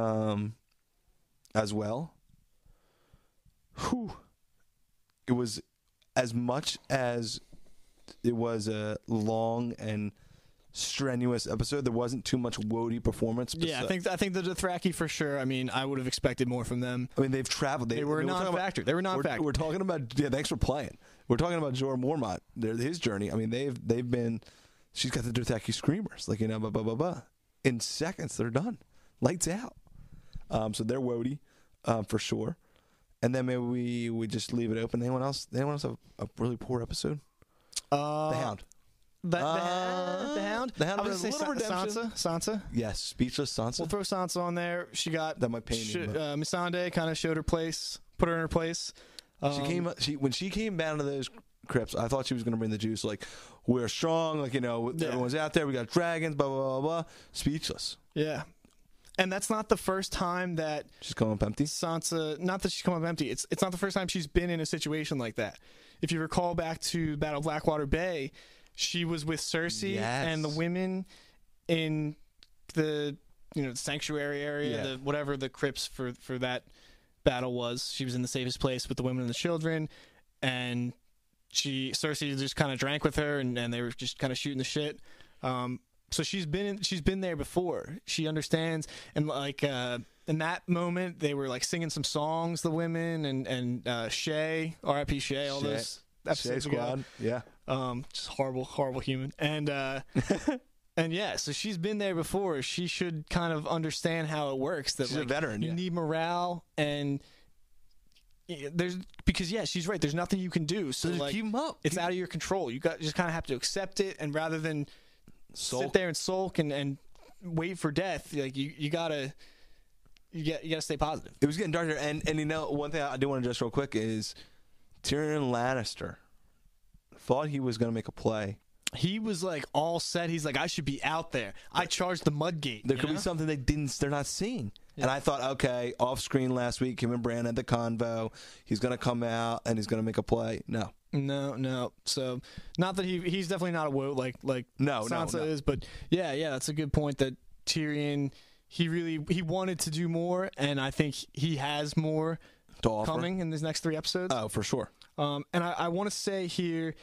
as well. Whew. It was as much as it was a long and strenuous episode. There wasn't too much Wody performance. Yeah, I think the Dothraki for sure. I mean, I would have expected more from them. I mean, they've traveled. They were non-factor. They were non-factor. We're talking about. Yeah, thanks for playing. We're talking about Jorah Mormont. His journey. I mean, they've been. She's got the Dothraki screamers, like, blah blah blah blah. In seconds, they're done. Lights out. So they're Wody, for sure. And then maybe we just leave it open. Anyone else have a really poor episode? The Hound. The Hound. The Hound I was has a gonna say little redemption. Sansa. Yes, speechless Sansa. We'll throw Sansa on there. She got That might pain you, but- Missandei kind of showed her place, put her in her place. When she came down to those crypts, I thought she was going to bring the juice. Like, we're strong. Like, everyone's out there. We got dragons. Blah blah blah blah. Speechless. Yeah, and that's not the first time that She's coming up empty. Sansa. Not that she's come up empty. It's not the first time she's been in a situation like that. If you recall back to Battle of Blackwater Bay, she was with Cersei Yes. and the women in the sanctuary area, Yeah. whatever the crypts for that battle was. She was in the safest place with the women and the children, and Cersei just kind of drank with her, and they were just kind of shooting the shit. So she's been there before. She understands, and like in that moment, they were like singing some songs, the women and Shay, R.I.P. Shay, all those episodes Shay ago. Squad. Yeah. Just horrible human, and and yeah, so she's been there before. She should kind of understand how it works. That She's a veteran. You Yeah. need morale, and because she's right. There's nothing you can do. So Just like, keep 'em up. it's out of your control. You just kind of have to accept it, and rather than Sulk. sit there and sulk and wait for death, like you gotta stay positive. It was getting darker, and one thing I do want to address real quick is Tyrion Lannister thought he was going to make a play. He was like all set. He's like, I should be out there. I charged the Mudgate. There could be something they're not seeing. And I thought, okay, off screen last week, him and Bran had the convo. He's going to come out and he's going to make a play. No. So not that he's definitely not a woe like Sansa is, but yeah, that's a good point. That Tyrion, he wanted to do more, and I think he has more To offer. coming in these next 3 episodes. Oh, for sure. And I want to say here,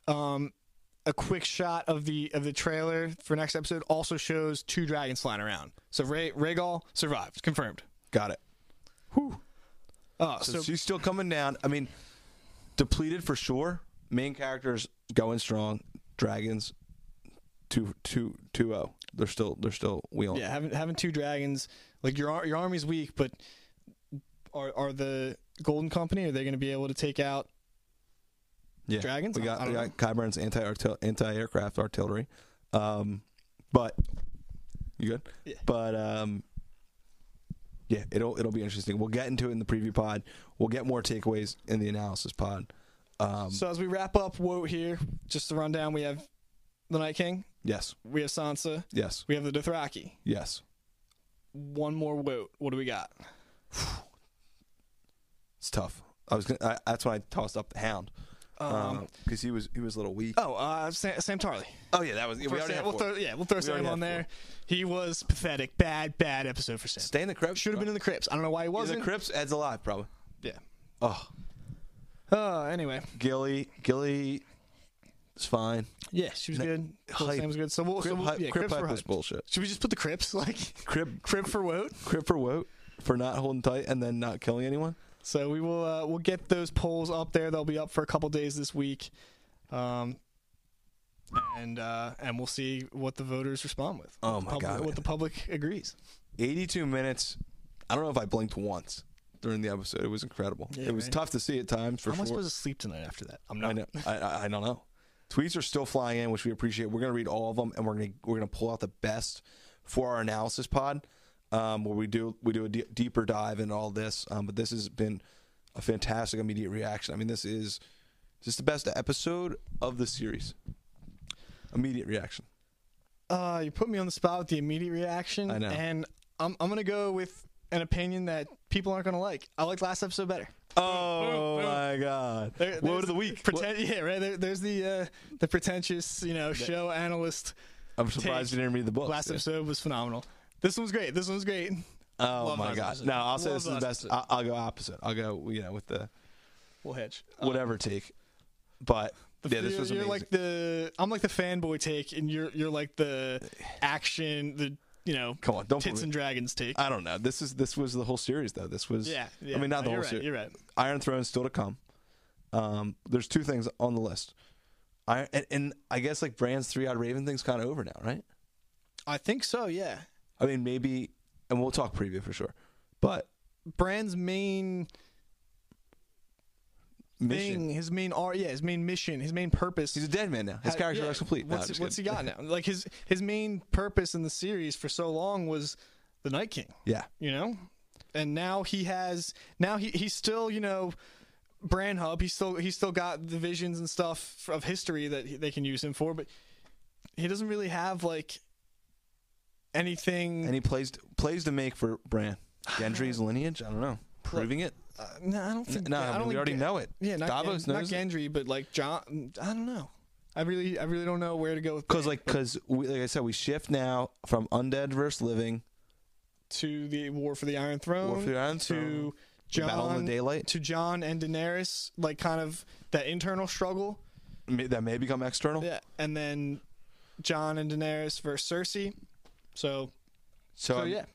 a quick shot of the trailer for next episode also shows 2 dragons flying around. So Rhaegal survived, confirmed. Got it. Whew. So she's still coming down. I mean, depleted for sure. Main characters going strong. Dragons 2-0. They're still wheeling. Yeah, having 2 dragons, like your army's weak, but are the Golden Company, are they going to be able to take out dragons? We got I don't know. Qyburn's anti-aircraft artillery. But you good? Yeah. But yeah, it'll be interesting. We'll get into it in the preview pod. We'll get more takeaways in the analysis pod. So as we wrap up Woat here, just to run down, we have the Night King. Yes. We have Sansa. Yes. We have the Dothraki. Yes. One more Woat. What do we got? It's tough. That's when I tossed up the Hound because he was a little weak. Sam Tarly. Oh yeah, that was. We already had we'll throw Sam already on had there. He was pathetic. Bad episode for Sam. Stay in the crypts. Should have been in the crypts. I don't know why he in wasn't. the crypts. Ed's alive, probably. Yeah. Oh, Anyway. Gilly is fine. Yeah, she was good. Hype. Sam was good. So we'll Crib Crips hype for was hype. bullshit. Should we just put the Crips Crib for Woat? for Woat for not holding tight and then not killing anyone. So we will we'll get those polls up there. They'll be up for a couple days this week, and we'll see what the voters respond with. Oh my God, What the public agrees. 82 minutes. I don't know if I blinked once during the episode. It was incredible. Yeah, it was right. tough to see at times. For How am sure. I supposed to sleep tonight after that? I'm I not. know. I don't know. Tweets are still flying in, which we appreciate. We're gonna read all of them, and we're gonna pull out the best for our analysis pod, where we do a deeper dive in all this. But this has been a fantastic immediate reaction. I mean, this is the best episode of the series. Immediate reaction. You put me on the spot with the immediate reaction. I know. And I'm gonna go with an opinion that people aren't gonna like. I liked last episode better. Oh my God! Woe of the week. Yeah, right. There's the pretentious, show analyst. I'm surprised you didn't read the book. Last episode was phenomenal. This one was great. Oh Love my last God! episode. No, I'll say Love this is the last best. I'll go opposite. I'll go with the We'll hedge. whatever take. But this was you're amazing. like I'm like the fanboy take, and you're like the action, Come on, don't tits put me- and dragons take. I don't know. This was the whole series though. This was Yeah. I mean, not the you're whole right, series. You're right. Iron Throne still to come. There's 2 things on the list. And I guess like Bran's 3-eyed raven thing's kind of over now, right? I think so. Yeah. I mean, maybe, and we'll talk preview for sure. But Bran's main mission. thing, his main mission, his main purpose. He's a dead man now. His character is complete. No, I'm just What's he kidding. got now? Like his main purpose in the series for so long was the Night King. Yeah. And now he's still Bran Hub. He's still got the visions and stuff of history that they can use him for, but he doesn't really have like anything. And he plays to make for Bran. Gendry's lineage. I don't know. Proving it. No, I don't think. No, I I mean, don't we think already know it. Yeah, Davos not knows it. Gendry, but like John. I don't know. I really don't know where to go with Because like I said, we shift now from undead versus living to the War for the Iron Throne. War for the Iron to Throne, John, Battle in the Daylight. to John and Daenerys, like kind of that internal struggle. That may become external. Yeah, and then John and Daenerys versus Cersei. So yeah,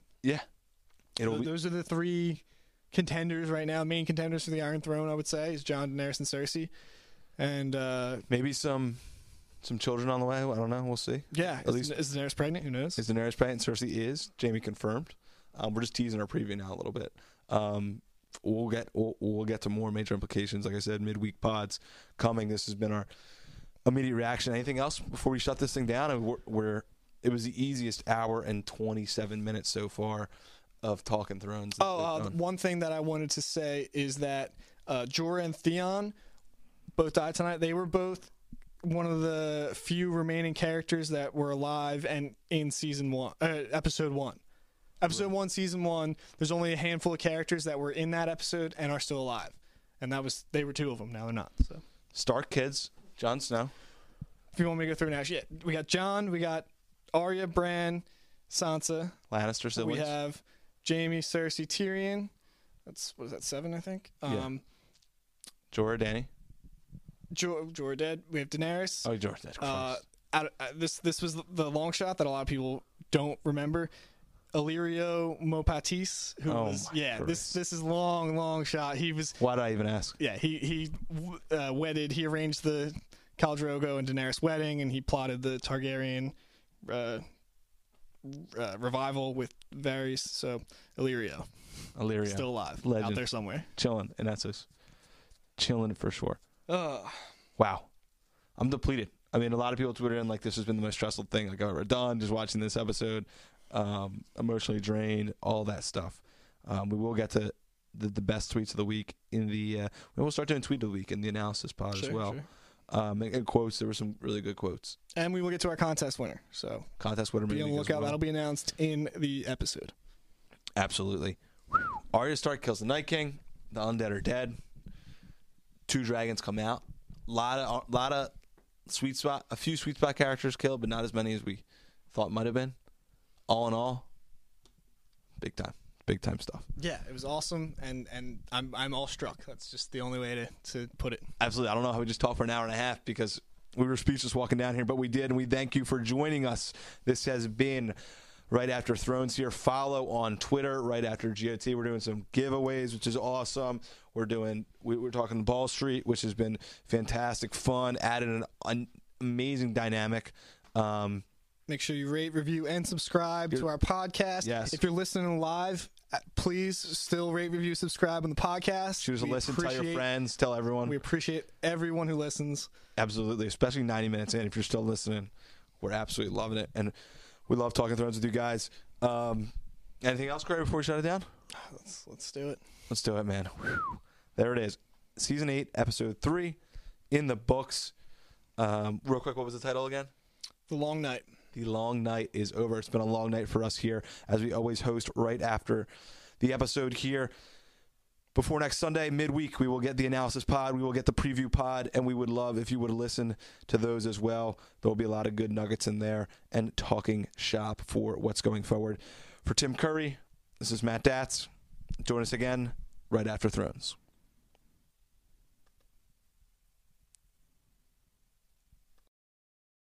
those are the 3 contenders right now. Main contenders for the Iron Throne, I would say, is John, Daenerys, and Cersei. And maybe some children on the way. I don't know. We'll see. yeah, At is least- Daenerys pregnant? Who knows? Is Daenerys pregnant? Cersei is. Jamie confirmed. We're just teasing our preview now a little bit. We'll get to more major implications. Like I said, midweek pods coming. This has been our immediate reaction. Anything else before we shut this thing down? I mean, it was the easiest hour and 27 minutes so far of Talking Thrones. One thing that I wanted to say is that Jorah and Theon both died tonight. They were both one of the few remaining characters that were alive and in episode 1. Episode 1, season 1, there's only a handful of characters that were in that episode and are still alive. And they were 2 of them. Now they're not. So Stark kids, Jon Snow. if you want me to go through now, we got Jon, we got Arya, Bran, Sansa. Lannister siblings. We have Jaime, Cersei, Tyrion. What is that, 7, I think? Yeah. Jorah, Dany. Jorah dead. We have Daenerys. Oh, Jorah dead. This was the long shot that a lot of people don't remember. Illyrio Mopatis, who was this is long shot. He was. Why did I even ask? Yeah, he wedded. He arranged the Khal Drogo and Daenerys wedding, and he plotted the Targaryen revival with Varys. So Illyrio still alive, Legend. out there somewhere, Chilling in Essos. Chilling for sure. Ugh. Wow. I'm depleted. I mean, a lot of people Twitter in like this has been the most stressful thing like I've ever done. Just watching this episode, emotionally drained, all that stuff. We will get to the best tweets of the week in the. We'll start doing tweet of the week in the analysis pod as well. Sure. And quotes. There were some really good quotes. And we will get to our contest winner. So Contest winner. be on the lookout. That'll be announced in the episode. Absolutely. Arya Stark kills the Night King. The undead are dead. 2 dragons come out. Lot of sweet spot. A few sweet spot characters killed, but not as many as we thought might have been. All in all, big time stuff. Yeah, it was awesome, and I'm all struck. That's just the only way to put it. Absolutely. I don't know how we just talked for an hour and a half because we were speechless walking down here, but we did, and we thank you for joining us. This has been Right After Thrones here. Follow on Twitter, Right After GOT. We're doing some giveaways, which is awesome. We're talking Ball Street, which has been fantastic, fun, added an amazing dynamic. Make sure you rate, review, and subscribe to our podcast. Yes. If you're listening live, please still rate, review, subscribe on the podcast. Choose a listen, tell your friends, tell everyone. We appreciate everyone who listens. Absolutely, especially 90 minutes in. If you're still listening, we're absolutely loving it. And we love Talking Thrones with you guys. Anything else, Gray, before we shut it down? Let's do it. Let's do it, man. Whew. There it is. Season 8, Episode 3 in the books. Real quick, what was the title again? The Long Night. The long night is over. It's been a long night for us here, as we always host right after the episode here. Before next Sunday, midweek, we will get the analysis pod. We will get the preview pod, and we would love if you would listen to those as well. There will be a lot of good nuggets in there and talking shop for what's going forward. For Tim Curry, this is Matt Datz. Join us again right after Thrones.